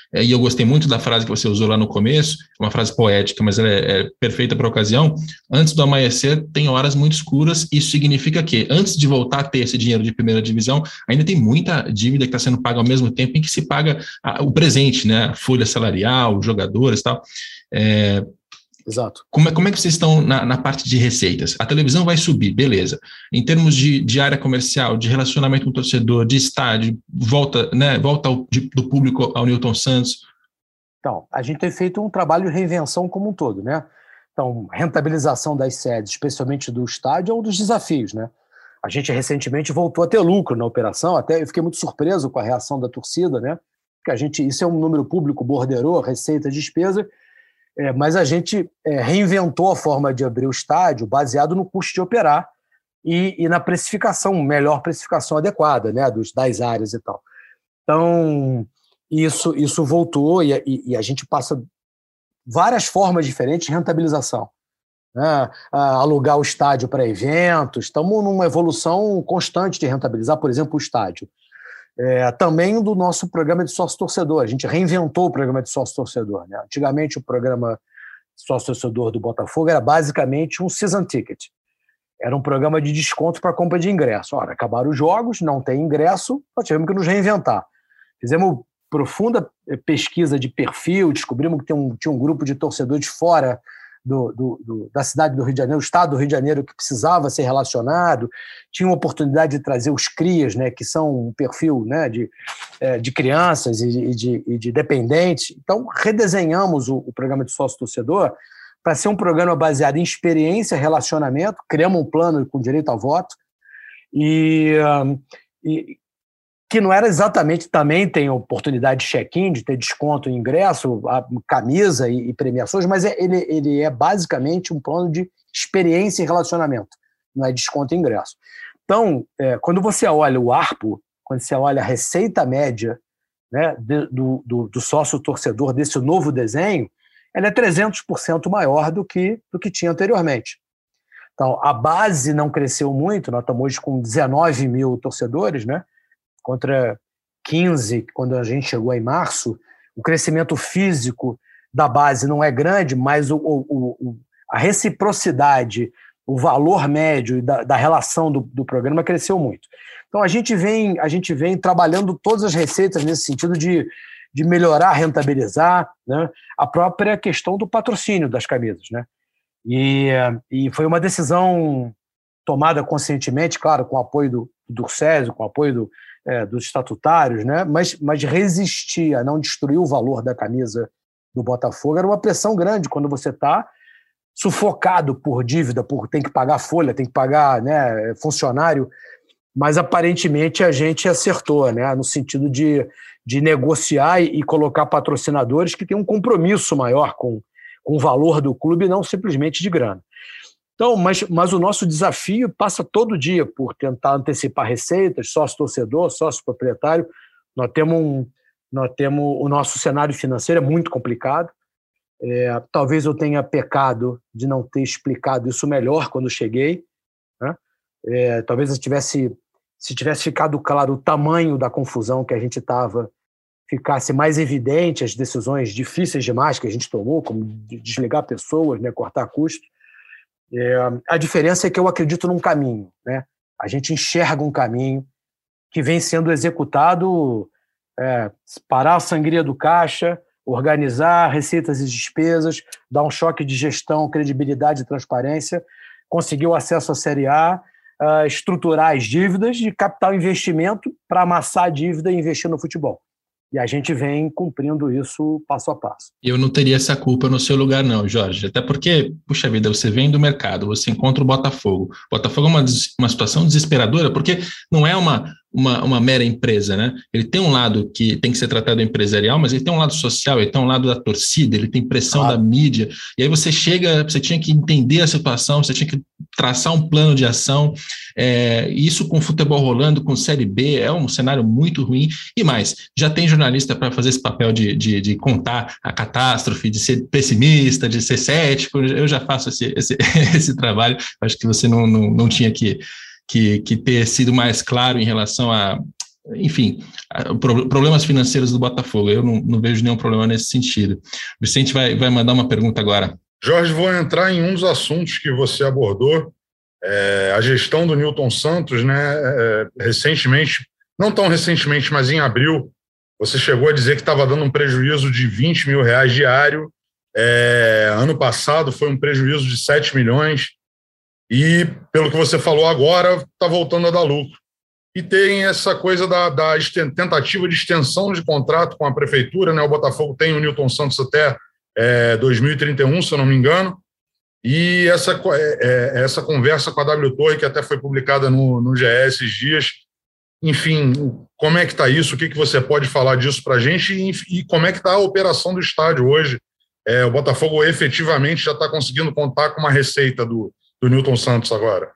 é, e eu gostei muito da frase que você usou lá no começo, uma frase poética, mas ela é, é perfeita para a ocasião. Antes do amanhecer, tem horas muito escuras. Isso significa que, antes de voltar a ter esse dinheiro de primeira divisão, ainda tem muita dívida que está sendo paga ao mesmo tempo em que se paga a, o presente, né? A folha salarial, os jogadores e tal. É, Exato. Como é, como é que vocês estão na, na parte de receitas? A televisão vai subir, beleza. Em termos de, de área comercial, de relacionamento com o torcedor, de estádio, volta, né, volta ao, de, do público ao Newton Santos. Então, a gente tem feito um trabalho de reinvenção como um todo, né? Então, rentabilização das sedes, especialmente do estádio, é um dos desafios, né? A gente recentemente voltou a ter lucro na operação, até eu fiquei muito surpreso com a reação da torcida, né? Porque a gente, isso é um número público, borderou, receita, despesa. É, mas a gente é, reinventou a forma de abrir o estádio baseado no custo de operar e, e na precificação, melhor precificação adequada, né, dos, das áreas e tal. Então, isso, isso voltou e, e, e a gente passa várias formas diferentes de rentabilização. Né? Alugar o estádio para eventos, estamos numa evolução constante de rentabilizar, por exemplo, o estádio. É, também do nosso programa de sócio-torcedor. A gente reinventou o programa de sócio-torcedor. Né? Antigamente, o programa sócio-torcedor do Botafogo era basicamente um season ticket. Era um programa de desconto para compra de ingresso. Ora, acabaram os jogos, não tem ingresso, nós tivemos que nos reinventar. Fizemos profunda pesquisa de perfil, descobrimos que tem um, tinha um grupo de torcedores fora Do, do, do, da cidade do Rio de Janeiro, o estado do Rio de Janeiro, que precisava ser relacionado, tinha uma oportunidade de trazer os crias, né, que são um perfil, né, de, de crianças e de, e de dependentes. Então, redesenhamos o, o programa de sócio-torcedor para ser um programa baseado em experiência, relacionamento, criamos um plano com direito ao voto, e, e que não era exatamente, também tem oportunidade de check-in, de ter desconto em ingresso, camisa e, e premiações, mas é, ele, ele é basicamente um plano de experiência e relacionamento, não é desconto em ingresso. Então, é, quando você olha o ARPU, quando você olha a receita média, né, de, do, do, do sócio-torcedor desse novo desenho, ela é trezentos por cento maior do que, do que tinha anteriormente. Então, a base não cresceu muito, nós estamos hoje com dezenove mil torcedores, né? Contra quinze, quando a gente chegou em março. O crescimento físico da base não é grande, mas o, o, o, a reciprocidade, o valor médio da, da relação do, do programa cresceu muito. Então, a gente vem, a gente vem trabalhando todas as receitas nesse sentido de, de melhorar, rentabilizar, né? A própria questão do patrocínio das camisas. Né? E, e foi uma decisão tomada conscientemente, claro, com o apoio do, do Césio, com o apoio do É, dos estatutários, né? mas, mas resistir a não destruir o valor da camisa do Botafogo era uma pressão grande quando você está sufocado por dívida, por tem que pagar folha, tem que pagar, né, funcionário, mas aparentemente a gente acertou, né, no sentido de, de negociar e, e colocar patrocinadores que têm um compromisso maior com, com o valor do clube e não simplesmente de grana. Então, mas, mas o nosso desafio passa todo dia por tentar antecipar receitas, sócio-torcedor, sócio-proprietário. Nós temos, um, nós temos o nosso cenário financeiro é muito complicado. É, talvez eu tenha pecado de não ter explicado isso melhor quando cheguei. Né? É, talvez eu tivesse, se tivesse ficado claro o tamanho da confusão que a gente estava, ficasse mais evidente as decisões difíceis demais que a gente tomou, como desligar pessoas, né, cortar custos. É, a diferença é que eu acredito num caminho, né? A gente enxerga um caminho que vem sendo executado, é, parar a sangria do caixa, organizar receitas e despesas, dar um choque de gestão, credibilidade e transparência, conseguir o acesso à Série A, uh, estruturar as dívidas de capital investimento para amassar a dívida e investir no futebol. E a gente vem cumprindo isso passo a passo. Eu não teria essa culpa no seu lugar não, Jorge, até porque, puxa vida, você vem do mercado, você encontra o Botafogo. O Botafogo é uma, uma situação desesperadora, porque não é uma, uma, uma mera empresa, né? Ele tem um lado que tem que ser tratado empresarial, mas ele tem um lado social, ele tem um lado da torcida, ele tem pressão ah. da mídia, e aí você chega, você tinha que entender a situação, você tinha que traçar um plano de ação, é, isso com futebol rolando, com Série B, é um cenário muito ruim, e mais, já tem jornalista para fazer esse papel de, de, de contar a catástrofe, de ser pessimista, de ser cético, eu já faço esse, esse, esse trabalho, acho que você não, não, não tinha que, que, que ter sido mais claro em relação a, enfim, problemas financeiros do Botafogo. Eu não, não vejo nenhum problema nesse sentido. O Vicente vai, vai mandar uma pergunta agora. Jorge, vou entrar em um dos assuntos que você abordou, é, a gestão do Nilton Santos, né? É, recentemente, não tão recentemente, mas em abril, você chegou a dizer que estava dando um prejuízo de vinte mil reais diário. É, ano passado foi um prejuízo de sete milhões e, pelo que você falou agora, está voltando a dar lucro. E tem essa coisa da, da tentativa de extensão de contrato com a prefeitura, né? O Botafogo tem o Nilton Santos até é, dois mil e trinta e um, se eu não me engano, e essa, é, essa conversa com a W Torre, que até foi publicada no, no G E esses dias. Enfim, como é que está isso? O que, que você pode falar disso para a gente? E, e como é que está a operação do estádio hoje? É, o Botafogo efetivamente já está conseguindo contar com uma receita do, do Nilton Santos agora?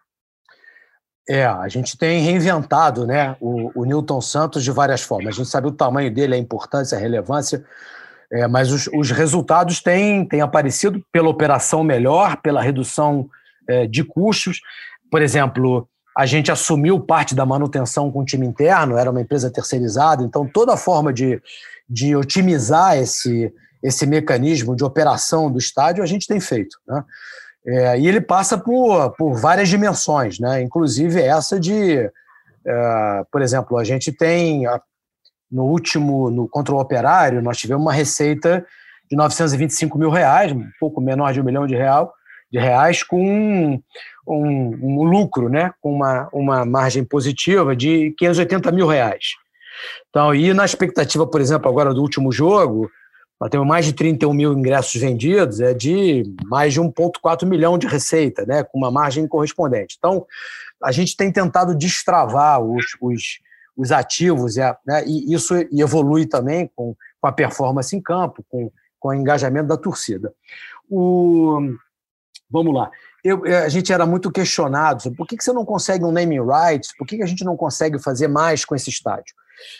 É, a gente tem reinventado, né, o, o Nilton Santos de várias formas. A gente sabe o tamanho dele, a importância, a relevância, é, mas os, os resultados têm, têm aparecido pela operação melhor, pela redução é, de custos. Por exemplo, a gente assumiu parte da manutenção com o time interno, era uma empresa terceirizada, então toda forma de, de otimizar esse, esse mecanismo de operação do estádio a gente tem feito, né? É, e ele passa por, por várias dimensões, né? Inclusive essa de, é, por exemplo, a gente tem, no último, no contra o Operário, nós tivemos uma receita de novecentos e vinte e cinco mil reais, um pouco menor de um milhão de, real, de reais, com um, um, um lucro, né? Com uma, uma margem positiva de quinhentos e oitenta mil reais. Então, e na expectativa, por exemplo, agora do último jogo, nós temos mais de trinta e um mil ingressos vendidos, é de mais de um vírgula quatro milhão de receita, né, com uma margem correspondente. Então, a gente tem tentado destravar os, os, os ativos, é, né, e isso evolui também com, com a performance em campo, com, com o engajamento da torcida. O, vamos lá. Eu, a gente era muito questionado sobre por que, que você não consegue um naming rights, por que, que a gente não consegue fazer mais com esse estádio.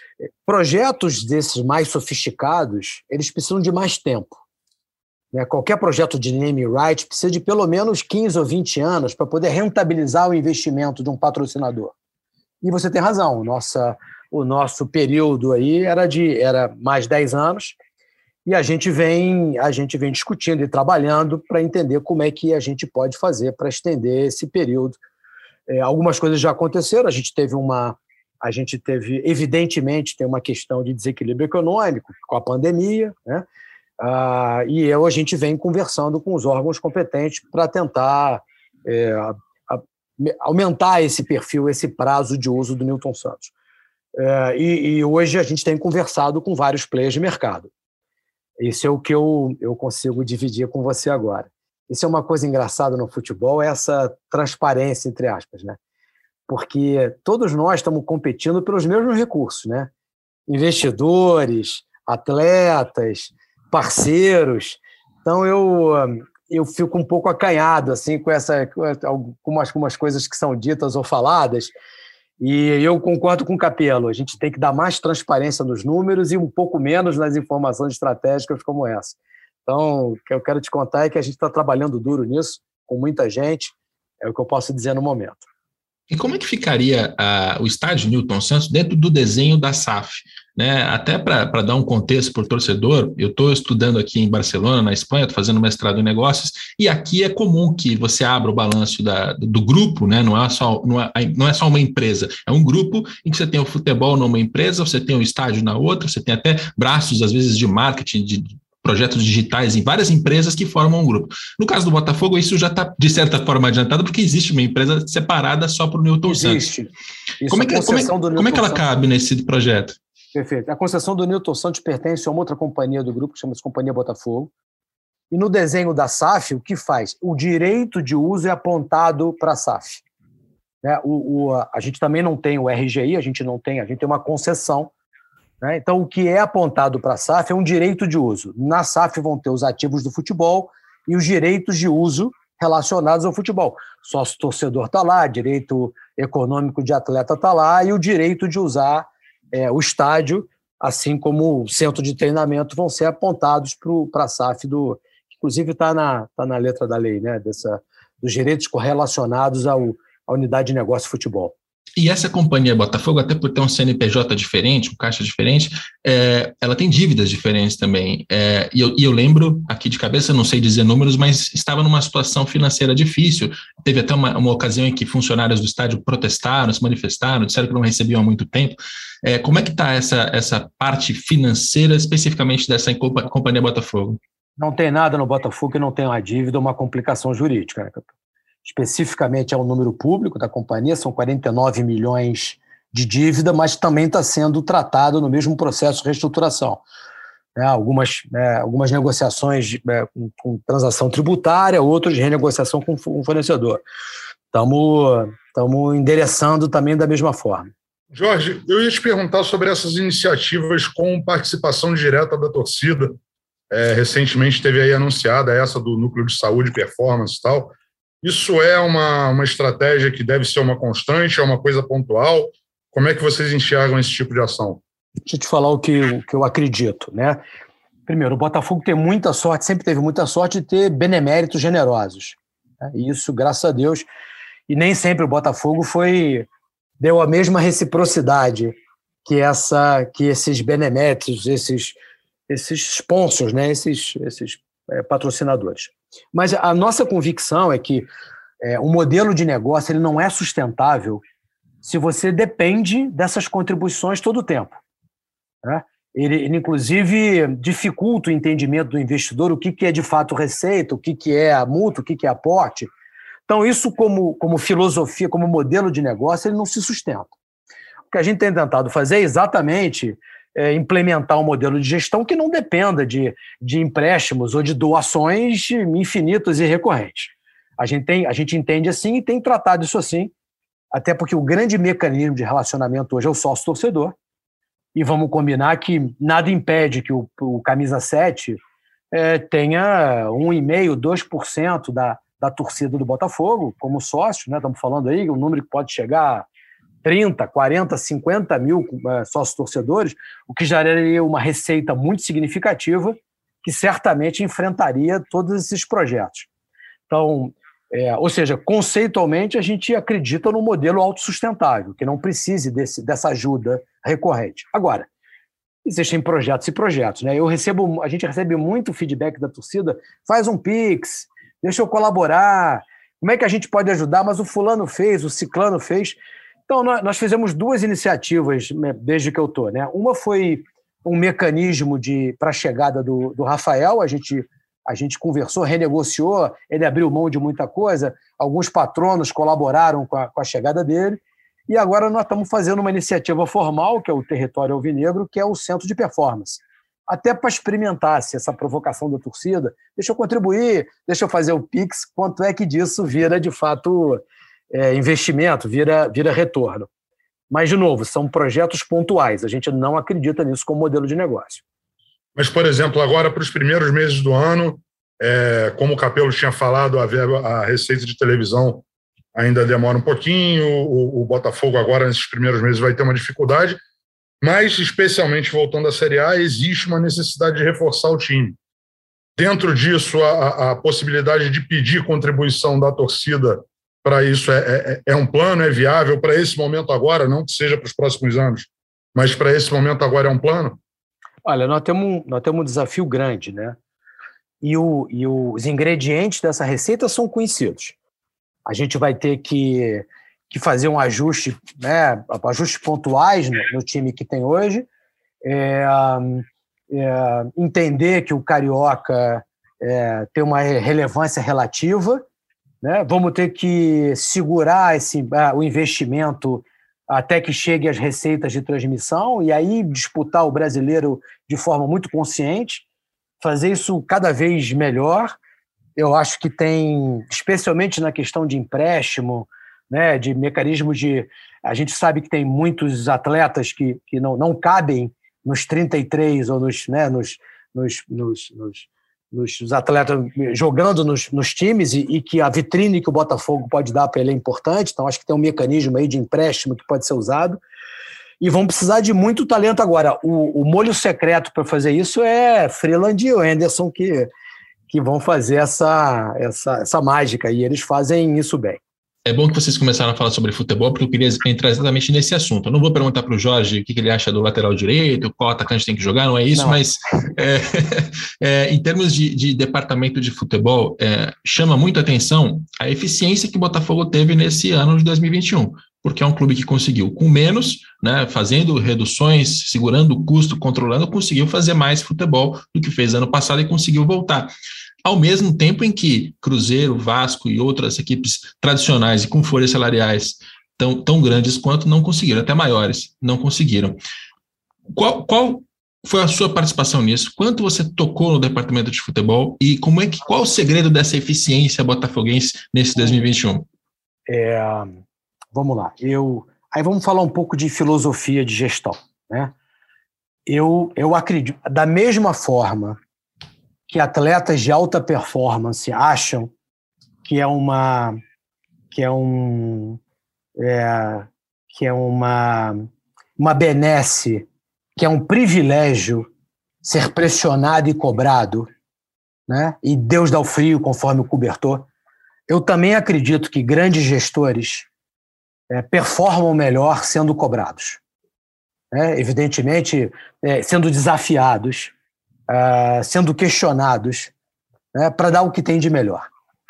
Projetos desses mais sofisticados, eles precisam de mais tempo. Né? Qualquer projeto de naming rights precisa de pelo menos quinze ou vinte anos para poder rentabilizar o investimento de um patrocinador. E você tem razão, nossa, o nosso período aí era, de, era mais dez anos e a gente vem, a gente vem discutindo e trabalhando para entender como é que a gente pode fazer para estender esse período. É, algumas coisas já aconteceram, a gente teve uma... A gente teve, evidentemente, tem uma questão de desequilíbrio econômico com a pandemia, né? Ah, e eu, a gente vem conversando com os órgãos competentes para tentar é, a, a, aumentar esse perfil, esse prazo de uso do Nilton Santos. É, e, e hoje a gente tem conversado com vários players de mercado. Isso é o que eu, eu consigo dividir com você agora. Isso é uma coisa engraçada no futebol, é essa transparência, entre aspas, né? Porque todos nós estamos competindo pelos mesmos recursos, né? Investidores, atletas, parceiros. Então, eu, eu fico um pouco acanhado assim, com, essa, com algumas, algumas coisas que são ditas ou faladas, e eu concordo com o Capello. A gente tem que dar mais transparência nos números e um pouco menos nas informações estratégicas como essa. Então, o que eu quero te contar é que a gente está trabalhando duro nisso, com muita gente, é o que eu posso dizer no momento. E como é que ficaria uh, o estádio Nilton Santos dentro do desenho da S A F? Né? Até para dar um contexto para o torcedor, eu estou estudando aqui em Barcelona, na Espanha, estou fazendo mestrado em negócios, e aqui é comum que você abra o balanço da, do grupo, né? não, é só, não, é, não é só uma empresa, é um grupo em que você tem o futebol numa empresa, você tem o estádio na outra, você tem até braços, às vezes, de marketing, de projetos digitais em várias empresas que formam um grupo. No caso do Botafogo, isso já está, de certa forma, adiantado, porque existe uma empresa separada só para o Nilton Santos. Existe. Como é que, como é, como é que ela Santos cabe nesse projeto? Perfeito. A concessão do Nilton Santos pertence a uma outra companhia do grupo, que chama-se Companhia Botafogo. E no desenho da S A F, o que faz? O direito de uso é apontado para a S A F. Né? O, o, a gente também não tem o R G I, a gente não tem, a gente tem uma concessão. Né? Então, o que é apontado para a S A F é um direito de uso. Na S A F vão ter os ativos do futebol e os direitos de uso relacionados ao futebol. Sócio-torcedor está lá, direito econômico de atleta está lá e o direito de usar é, o estádio, assim como o centro de treinamento, vão ser apontados para a S A F, do, que inclusive está na, tá na letra da lei, né? Dessa, dos direitos correlacionados ao, à unidade de negócio de futebol. E essa companhia Botafogo, até por ter um C N P J diferente, um caixa diferente, é, ela tem dívidas diferentes também. É, e, eu, e eu lembro, aqui de cabeça, não sei dizer números, mas estava numa situação financeira difícil. Teve até uma, uma ocasião em que funcionários do estádio protestaram, se manifestaram, disseram que não recebiam há muito tempo. É, como é que está essa, essa parte financeira, especificamente dessa companhia Botafogo? Não tem nada no Botafogo que não tenha uma dívida ou uma complicação jurídica, né? Especificamente é o número público da companhia, são quarenta e nove milhões de dívida, mas também está sendo tratado no mesmo processo de reestruturação. É, algumas, é, algumas negociações é, com, com transação tributária, outras de renegociação com o fornecedor. Estamos endereçando também da mesma forma. Jorge, eu ia te perguntar sobre essas iniciativas com participação direta da torcida. É, recentemente teve aí anunciada essa do Núcleo de Saúde e Performance e tal. Isso é uma, uma estratégia que deve ser uma constante, é uma coisa pontual? Como é que vocês enxergam esse tipo de ação? Deixa eu te falar o que, o que eu acredito, né? Primeiro, o Botafogo tem muita sorte, sempre teve muita sorte de ter beneméritos generosos. Né? E isso, graças a Deus, e nem sempre o Botafogo foi, deu a mesma reciprocidade que, essa, que esses beneméritos, esses, esses sponsors, né? esses, esses é, patrocinadores. Mas a nossa convicção é que é, o modelo de negócio ele não é sustentável se você depende dessas contribuições todo o tempo. Né? Ele, ele, inclusive, dificulta o entendimento do investidor, o que, que é de fato receita, o que, que é a multa, o que, que é aporte. Então, isso como, como filosofia, como modelo de negócio, ele não se sustenta. O que a gente tem tentado fazer é exatamente é, implementar um modelo de gestão que não dependa de, de empréstimos ou de doações infinitas e recorrentes. A gente, tem, a gente entende assim e tem tratado isso assim, até porque o grande mecanismo de relacionamento hoje é o sócio-torcedor. E vamos combinar que nada impede que o, o Camisa sete é, tenha um vírgula cinco por cento, dois por cento da, da torcida do Botafogo como sócio, né? Estamos falando aí um número que pode chegar a trinta, quarenta, cinquenta mil é, sócios-torcedores, o que geraria uma receita muito significativa que certamente enfrentaria todos esses projetos. Então, é, ou seja, conceitualmente a gente acredita no modelo autossustentável, que não precise desse, dessa ajuda recorrente. Agora, existem projetos e projetos, né? Eu recebo, a gente recebe muito feedback da torcida, faz um Pix, deixa eu colaborar, como é que a gente pode ajudar? Mas o fulano fez, o ciclano fez. Então, nós fizemos duas iniciativas desde que eu estou, né? Uma foi um mecanismo para a chegada do, do Rafael, a gente, a gente conversou, renegociou, ele abriu mão de muita coisa, alguns patronos colaboraram com a, com a chegada dele, e agora nós estamos fazendo uma iniciativa formal, que é o Território Alvinegro, que é o Centro de Performance. Até para experimentar se essa provocação da torcida, deixa eu contribuir, deixa eu fazer o Pix, quanto é que disso vira, de fato, é, investimento, vira, vira retorno. Mas, de novo, são projetos pontuais, a gente não acredita nisso como modelo de negócio. Mas, por exemplo, agora para os primeiros meses do ano, é, como o Capello tinha falado, a, verba, a receita de televisão ainda demora um pouquinho, o, o Botafogo agora, nesses primeiros meses, vai ter uma dificuldade, mas, especialmente voltando à Série A, existe uma necessidade de reforçar o time. Dentro disso, a, a possibilidade de pedir contribuição da torcida para isso é, é, é um plano, é viável para esse momento agora, não que seja para os próximos anos, mas para esse momento agora é um plano? Olha, nós temos um, nós temos um desafio grande, né? E, o, e os ingredientes dessa receita são conhecidos. A gente vai ter que, que fazer um ajuste, né, ajustes pontuais no, no time que tem hoje, é, é, entender que o Carioca é, tem uma relevância relativa, né? Vamos ter que segurar esse, ah, o investimento até que chegue as receitas de transmissão e aí disputar o brasileiro de forma muito consciente, fazer isso cada vez melhor. Eu acho que tem, especialmente na questão de empréstimo, né, de mecanismos de... A gente sabe que tem muitos atletas que, que não, não cabem nos trinta e três ou nos, né, nos, nos, nos, nos, nos atletas jogando nos, nos times e, e que a vitrine que o Botafogo pode dar para ele é importante. Então, acho que tem um mecanismo aí de empréstimo que pode ser usado. E vão precisar de muito talento agora. O, o molho secreto para fazer isso é Freeland e o Anderson que, que vão fazer essa, essa, essa mágica, e eles fazem isso bem. É bom que vocês começaram a falar sobre futebol, porque eu queria entrar exatamente nesse assunto. Eu não vou perguntar para o Jorge o que ele acha do lateral direito, qual atacante tem que jogar, não é isso, não. Mas é, é, em termos de, de departamento de futebol, é, chama muito a atenção a eficiência que o Botafogo teve nesse ano de dois mil e vinte e um, porque é um clube que conseguiu, com menos, né, fazendo reduções, segurando o custo, controlando, conseguiu fazer mais futebol do que fez ano passado e conseguiu voltar. Ao mesmo tempo em que Cruzeiro, Vasco e outras equipes tradicionais e com folhas salariais tão, tão grandes quanto não conseguiram, até maiores, não conseguiram. Qual, qual foi a sua participação nisso? Quanto você tocou no departamento de futebol e como é que, qual o segredo dessa eficiência botafoguense nesse dois mil e vinte e um? É, vamos lá. Eu, aí vamos falar um pouco de filosofia de gestão, né? Eu, eu acredito, da mesma forma que atletas de alta performance acham que é uma que é um é, que é uma uma benesse, que é um privilégio ser pressionado e cobrado, né? E Deus dá o frio conforme o cobertor. Eu também acredito que grandes gestores é, performam melhor sendo cobrados, né? Evidentemente, é, sendo desafiados, Uh, sendo questionados, né, para dar o que tem de melhor.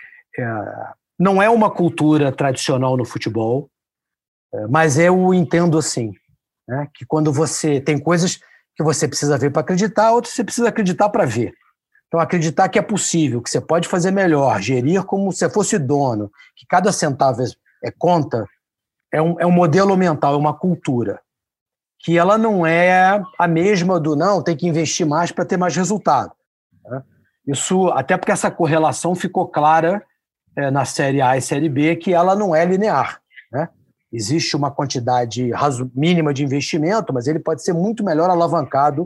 Uh, não é uma cultura tradicional no futebol, uh, mas eu entendo assim, né, que quando você tem coisas que você precisa ver para acreditar, outras você precisa acreditar para ver. Então, acreditar que é possível, que você pode fazer melhor, gerir como se fosse dono, que cada centavo é conta, é um, é um modelo mental, é uma cultura que ela não é a mesma do não, tem que investir mais para ter mais resultado, né? Isso, até porque essa correlação ficou clara é, na Série A e Série B, que ela não é linear, né? Existe uma quantidade razo, mínima de investimento, mas ele pode ser muito melhor alavancado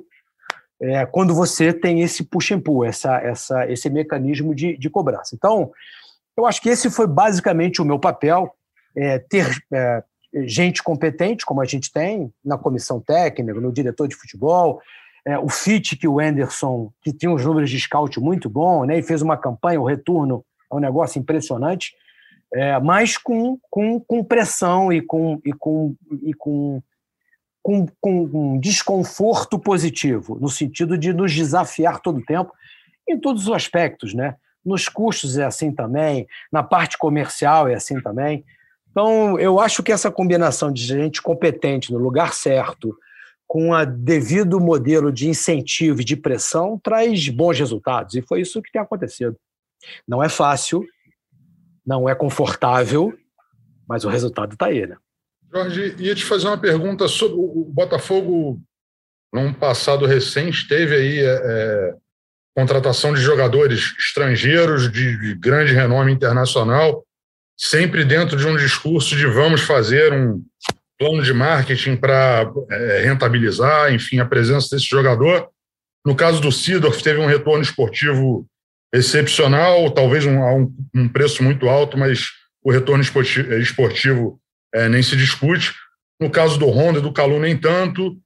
é, quando você tem esse push and pull, essa, essa, esse mecanismo de, de cobrança. Então, eu acho que esse foi basicamente o meu papel, é, ter... É, gente competente, como a gente tem na comissão técnica, no diretor de futebol, é, o fit que o Anderson, que tinha uns números de scout muito bom, né, e fez uma campanha, o retorno é um negócio impressionante, é, mas com, com, com pressão e com, e com, e com, com, com um desconforto positivo, no sentido de nos desafiar todo o tempo, em todos os aspectos, né? Nos custos é assim também, na parte comercial é assim também. Então, eu acho que essa combinação de gente competente no lugar certo, com o devido modelo de incentivo e de pressão, traz bons resultados. E foi isso que tem acontecido. Não é fácil, não é confortável, mas o resultado está aí, né? Jorge, ia te fazer uma pergunta sobre o Botafogo, num passado recente, teve aí é, contratação de jogadores estrangeiros de, de grande renome internacional, sempre dentro de um discurso de vamos fazer um plano de marketing para é, rentabilizar, enfim, a presença desse jogador. No caso do Seedorf, teve um retorno esportivo excepcional, talvez um, a um, um preço muito alto, mas o retorno esportivo, esportivo é, nem se discute. No caso do Honda e do Kalu, nem tanto.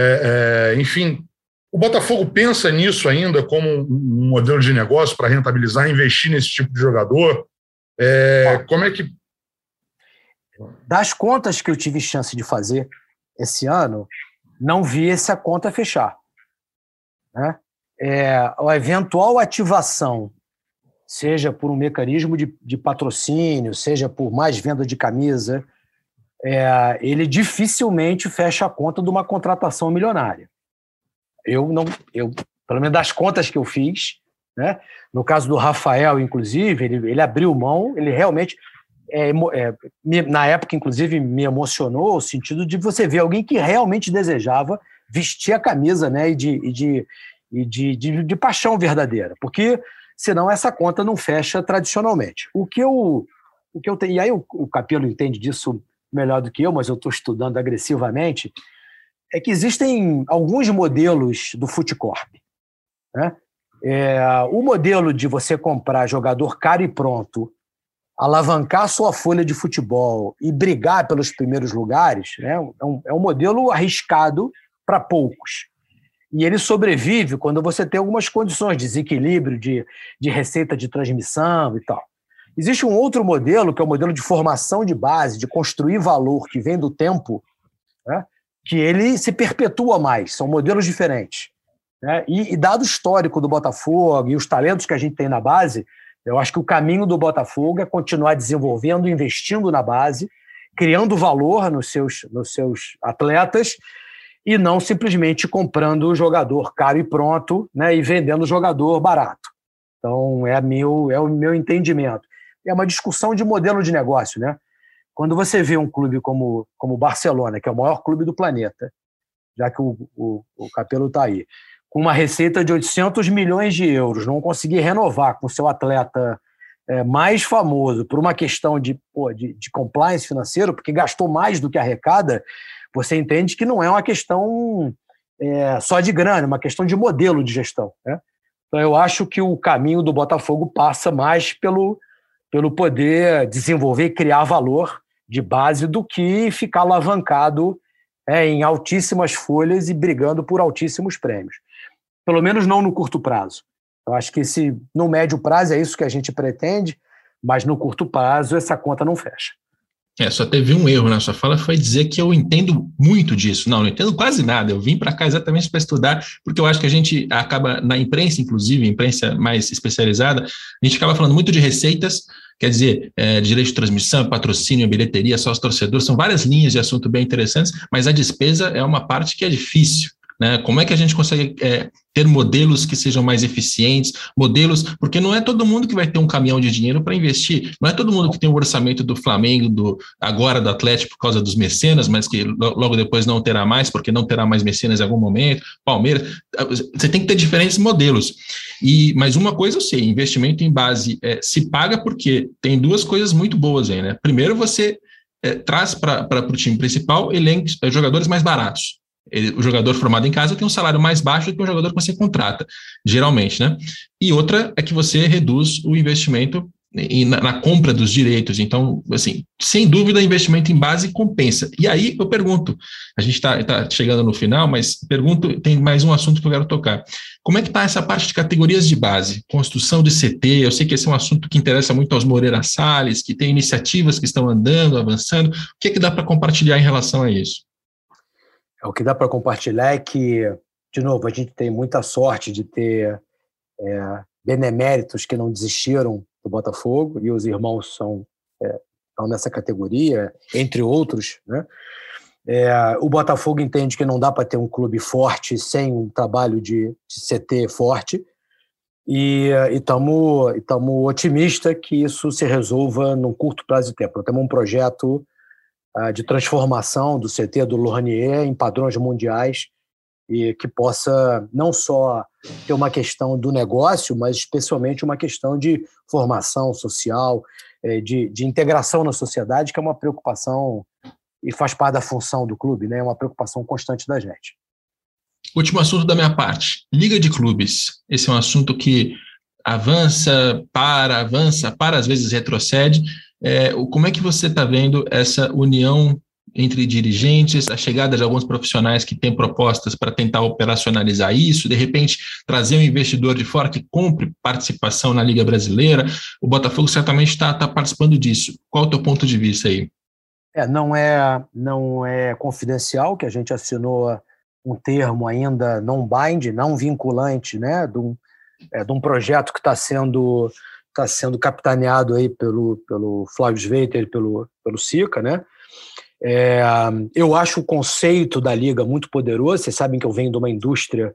É, é, enfim, o Botafogo pensa nisso ainda como um modelo de negócio para rentabilizar, investir nesse tipo de jogador. É, como é que... Das contas que eu tive chance de fazer esse ano, não vi essa conta fechar, né? É, a eventual ativação, seja por um mecanismo de, de patrocínio, seja por mais venda de camisa, é, ele dificilmente fecha a conta de uma contratação milionária. Eu não, eu, pelo menos das contas que eu fiz, né? No caso do Rafael, inclusive, ele, ele abriu mão, ele realmente, é, é, me, na época, inclusive, me emocionou o sentido de você ver alguém que realmente desejava vestir a camisa, né? E de, e de, e de, de, de paixão verdadeira, porque senão essa conta não fecha tradicionalmente. O que eu, o que eu tenho, e aí o, o Capello entende disso melhor do que eu, mas eu estou estudando agressivamente, é que existem alguns modelos do Futicorp, né? É, o modelo de você comprar jogador caro e pronto, alavancar sua folha de futebol e brigar pelos primeiros lugares, né, é, um, é um modelo arriscado para poucos. E ele sobrevive quando você tem algumas condições de desequilíbrio de, de receita de transmissão e tal. Existe um outro modelo, que é o modelo de formação de base, de construir valor, que vem do tempo, né? Que ele se perpetua mais, são modelos diferentes. Né? E, e dado o histórico do Botafogo e os talentos que a gente tem na base, eu acho que o caminho do Botafogo é continuar desenvolvendo, investindo na base, criando valor nos seus, nos seus atletas e não simplesmente comprando o jogador caro e pronto, né, e vendendo o jogador barato. Então, é, meu, é o meu entendimento. É uma discussão de modelo de negócio. Né? Quando você vê um clube como o Barcelona, que é o maior clube do planeta, já que o, o, o Capello está aí, com uma receita de oitocentos milhões de euros, não conseguir renovar com seu atleta é, mais famoso por uma questão de, pô, de, de compliance financeiro, porque gastou mais do que arrecada, você entende que não é uma questão é, só de grana, é uma questão de modelo de gestão. Né? Então, eu acho que o caminho do Botafogo passa mais pelo, pelo poder desenvolver e criar valor de base do que ficar alavancado é, em altíssimas folhas e brigando por altíssimos prêmios. Pelo menos não no curto prazo. Eu acho que esse, no médio prazo é isso que a gente pretende, mas no curto prazo essa conta não fecha. É, só teve um erro na sua fala, foi dizer que eu entendo muito disso. Não, não entendo quase nada. Eu vim para cá exatamente para estudar, porque eu acho que a gente acaba, na imprensa, inclusive, imprensa mais especializada, a gente acaba falando muito de receitas, quer dizer, é, direito de transmissão, patrocínio, bilheteria, sócio torcedor, são várias linhas de assunto bem interessantes, mas a despesa é uma parte que é difícil. Né? Como é que a gente consegue é, ter modelos que sejam mais eficientes, modelos, porque não é todo mundo que vai ter um caminhão de dinheiro para investir, não é todo mundo que tem o orçamento do Flamengo, do, agora do Atlético por causa dos mecenas, mas que logo depois não terá mais, porque não terá mais mecenas em algum momento, Palmeiras, você tem que ter diferentes modelos, e, mas uma coisa eu sei, investimento em base é, se paga porque tem duas coisas muito boas aí, né? Primeiro você é, traz para o time principal elencos, é, jogadores mais baratos. Ele, o jogador formado em casa tem um salário mais baixo do que o jogador que você contrata, geralmente, né? E outra é que você reduz o investimento em, na, na compra dos direitos. Então, assim, sem dúvida, investimento em base compensa. E aí eu pergunto, a gente está tá chegando no final, mas pergunto, tem mais um assunto que eu quero tocar. Como é que está essa parte de categorias de base? Construção de C T, eu sei que esse é um assunto que interessa muito aos Moreira Salles, que tem iniciativas que estão andando, avançando. O que é que dá para compartilhar em relação a isso? O que dá para compartilhar é que, de novo, a gente tem muita sorte de ter é, beneméritos que não desistiram do Botafogo, e os irmãos são, é, estão nessa categoria, entre outros. Né? É, o Botafogo entende que não dá para ter um clube forte sem um trabalho de, de C T forte, e estamos otimistas que isso se resolva num curto prazo de tempo. Nós temos um projeto de transformação do C T do Lornier em padrões mundiais e que possa não só ter uma questão do negócio, mas especialmente uma questão de formação social, de, de integração na sociedade, que é uma preocupação e faz parte da função do clube, né? É uma preocupação constante da gente. Último assunto da minha parte, Liga de Clubes. Esse é um assunto que avança, para, avança, para, às vezes retrocede. É, como é que você está vendo essa união entre dirigentes, a chegada de alguns profissionais que têm propostas para tentar operacionalizar isso, de repente trazer um investidor de fora que compre participação na Liga Brasileira? O Botafogo certamente está tá participando disso. Qual é o teu ponto de vista aí? É, não é, não é confidencial que a gente assinou um termo ainda não bind, não vinculante, né, de um, é, de um projeto que está sendo... está sendo capitaneado aí pelo, pelo Flávio Sveiter e pelo, pelo Sica, né? É, eu acho o conceito da Liga muito poderoso. Vocês sabem que eu venho de uma indústria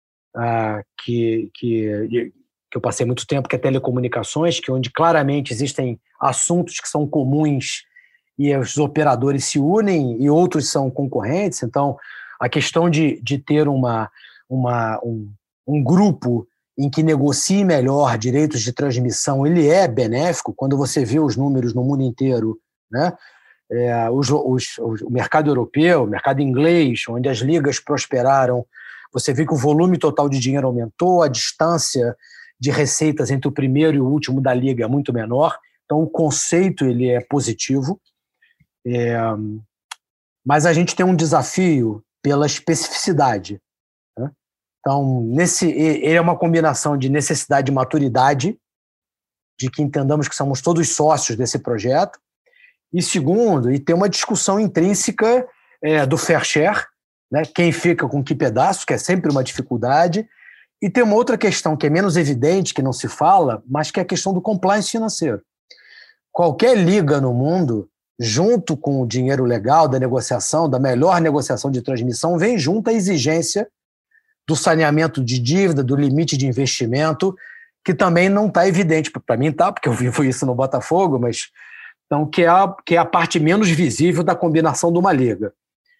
ah, que, que, que eu passei muito tempo, que é telecomunicações, que onde claramente existem assuntos que são comuns e os operadores se unem e outros são concorrentes. Então, a questão de, de ter uma, uma, um, um grupo em que negocie melhor direitos de transmissão, ele é benéfico. Quando você vê os números no mundo inteiro, né? É, os, os, os, o mercado europeu, o mercado inglês, onde as ligas prosperaram, você vê que o volume total de dinheiro aumentou, a distância de receitas entre o primeiro e o último da liga é muito menor, então o conceito ele é positivo, é, mas a gente tem um desafio pela especificidade. Então, nesse, ele é uma combinação de necessidade de maturidade, de que entendamos que somos todos sócios desse projeto. E segundo, e ter uma discussão intrínseca é, do fair share, né? Quem fica com que pedaço, que é sempre uma dificuldade. E tem uma outra questão que é menos evidente, que não se fala, mas que é a questão do compliance financeiro. Qualquer liga no mundo, junto com o dinheiro legal da negociação, da melhor negociação de transmissão, vem junto a exigência do saneamento de dívida, do limite de investimento, que também não está evidente. Para mim está, porque eu vivo isso no Botafogo, mas então, que, é a, que é a parte menos visível da combinação de uma liga.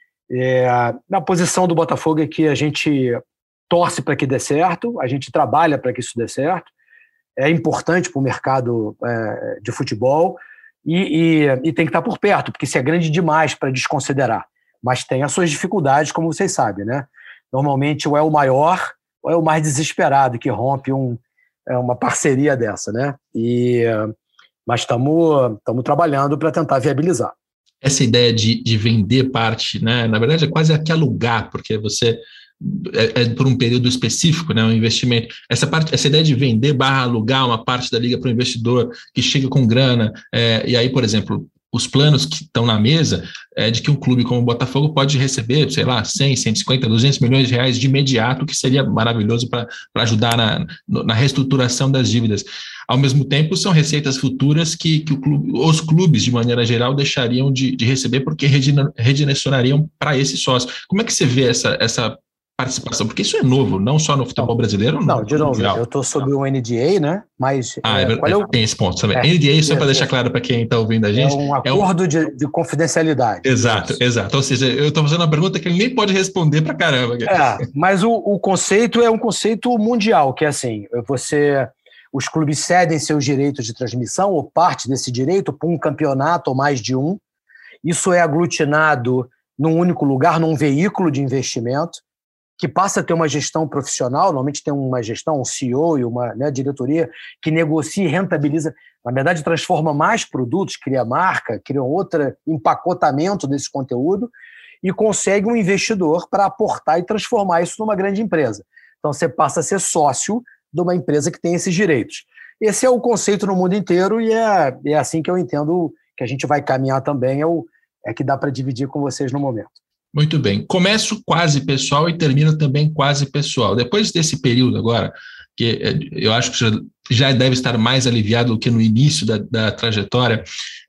É, na posição do Botafogo é que a gente torce para que dê certo, a gente trabalha para que isso dê certo, é importante para o mercado é, de futebol e, e, e tem que estar por perto, porque isso é grande demais para desconsiderar. Mas tem as suas dificuldades, como vocês sabem, né? Normalmente ou é o maior ou é o mais desesperado que rompe um, é uma parceria dessa, né? E, mas estamos trabalhando para tentar viabilizar. Essa ideia de, de vender parte, né? Na verdade é quase que alugar, porque você é, é por um período específico, né? Um investimento. Essa, parte, essa ideia de vender barra alugar uma parte da liga para o investidor que chega com grana, é, e aí, por exemplo, os planos que estão na mesa é de que um clube como o Botafogo pode receber, sei lá, cem, cento e cinquenta, duzentos milhões de reais de imediato, que seria maravilhoso para ajudar na, na reestruturação das dívidas. Ao mesmo tempo, são receitas futuras que, que o clube, os clubes, de maneira geral, deixariam de, de receber porque redirecionariam para esse sócio. Como é que você vê essa, essa participação? Porque isso é novo, não só no futebol brasileiro. Não, não de novo, mundial. Eu estou sob o N D A, né? Mas ah, é, qual é o... tem esse ponto também. É, N D A, só para deixar claro para quem está ouvindo a gente. É um acordo é um... De, de confidencialidade. Exato, isso. exato. Ou seja, eu estou fazendo uma pergunta que ele nem pode responder para caramba. É, mas o, o conceito é um conceito mundial, que é assim, você... Os clubes cedem seus direitos de transmissão ou parte desse direito para um campeonato ou mais de um. Isso é aglutinado num único lugar, num veículo de investimento, que passa a ter uma gestão profissional, normalmente tem uma gestão, um C E O e uma né, diretoria que negocia e rentabiliza, na verdade transforma mais produtos, cria marca, cria outro empacotamento desse conteúdo e consegue um investidor para aportar e transformar isso numa grande empresa. Então você passa a ser sócio de uma empresa que tem esses direitos. Esse é o conceito no mundo inteiro e é, é assim que eu entendo que a gente vai caminhar também, é, o, é que dá para dividir com vocês no momento. Muito bem. Começo quase pessoal e termino também quase pessoal. Depois desse período agora, que eu acho que já, já deve estar mais aliviado do que no início da, da trajetória,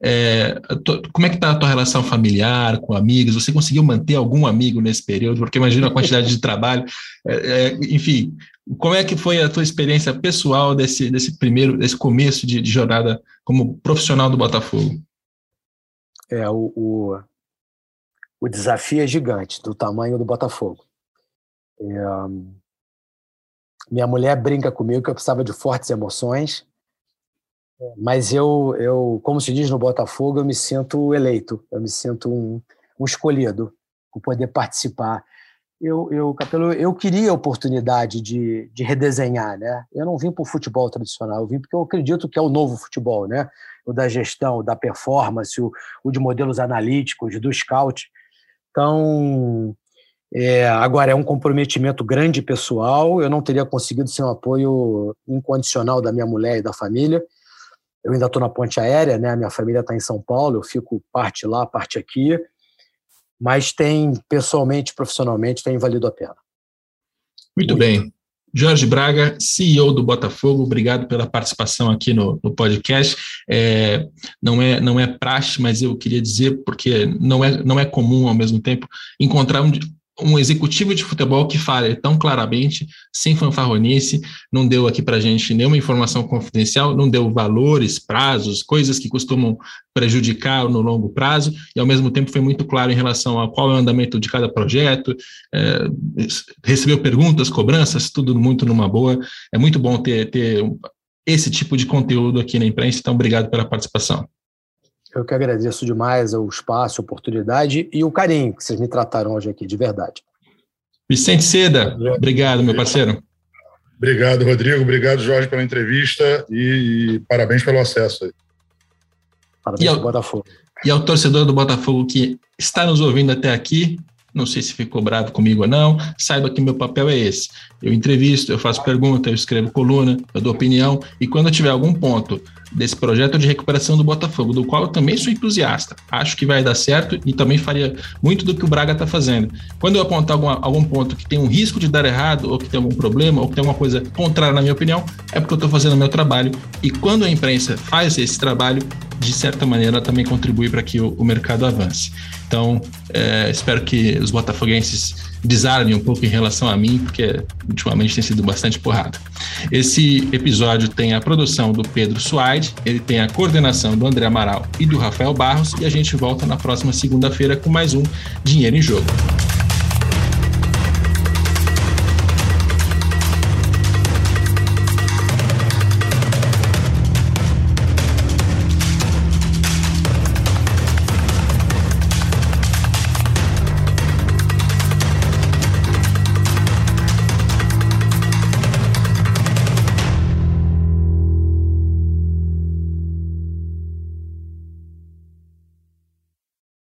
é, como é que está a tua relação familiar, com amigos? Você conseguiu manter algum amigo nesse período? Porque imagina a quantidade de trabalho. É, é, enfim, como é que foi a tua experiência pessoal desse, desse primeiro, desse começo de, de jornada como profissional do Botafogo? É, o, o, o desafio é gigante, do tamanho do Botafogo. É, minha mulher brinca comigo que eu precisava de fortes emoções, mas eu, eu, como se diz no Botafogo, eu me sinto eleito, eu me sinto um, um escolhido por poder participar. Eu, eu, Capelo, eu queria a oportunidade de, de redesenhar, né? Eu não vim para o futebol tradicional, eu vim porque eu acredito que é o novo futebol, né? O da gestão, o da performance, o, o de modelos analíticos, do scout. Então, é, agora é um comprometimento grande pessoal, eu não teria conseguido ser um apoio incondicional da minha mulher e da família. Eu ainda estou na ponte aérea, né? A minha família está em São Paulo, eu fico parte lá, parte aqui. Mas tem, pessoalmente, profissionalmente, tem valido a pena. Muito, Muito bem. Jorge Braga, C E O do Botafogo, obrigado pela participação aqui no, no podcast. É, não, é, não é praxe, mas eu queria dizer, porque não é, não é comum, ao mesmo tempo, encontrar um, um executivo de futebol que fale tão claramente, sem fanfarronice, não deu aqui para a gente nenhuma informação confidencial, não deu valores, prazos, coisas que costumam prejudicar no longo prazo, e ao mesmo tempo foi muito claro em relação a qual é o andamento de cada projeto, é, recebeu perguntas, cobranças, tudo muito numa boa. É muito bom ter, ter esse tipo de conteúdo aqui na imprensa, então obrigado pela participação. Eu que agradeço demais o espaço, a oportunidade e o carinho que vocês me trataram hoje aqui, de verdade. Vicente Seda, obrigado, meu parceiro. Obrigado, Rodrigo. Obrigado, Jorge, pela entrevista e, e parabéns pelo acesso aí. Parabéns ao Botafogo. E ao torcedor do Botafogo que está nos ouvindo até aqui, não sei se ficou bravo comigo ou não, saiba que meu papel é esse. Eu entrevisto, eu faço pergunta, eu escrevo coluna, eu dou opinião, e quando eu tiver algum ponto desse projeto de recuperação do Botafogo, do qual eu também sou entusiasta. Acho que vai dar certo e também faria muito do que o Braga está fazendo. Quando eu apontar alguma, algum ponto que tem um risco de dar errado, ou que tem algum problema, ou que tem alguma coisa contrária na minha opinião, é porque eu estou fazendo o meu trabalho. E quando a imprensa faz esse trabalho, de certa maneira, também contribui para que o, o mercado avance. Então, é, espero que os botafoguenses desarmem um pouco em relação a mim, porque ultimamente tem sido bastante porrada. Esse episódio tem a produção do Pedro Suaide, ele tem a coordenação do André Amaral e do Rafael Barros, e a gente volta na próxima segunda-feira com mais um Dinheiro em Jogo.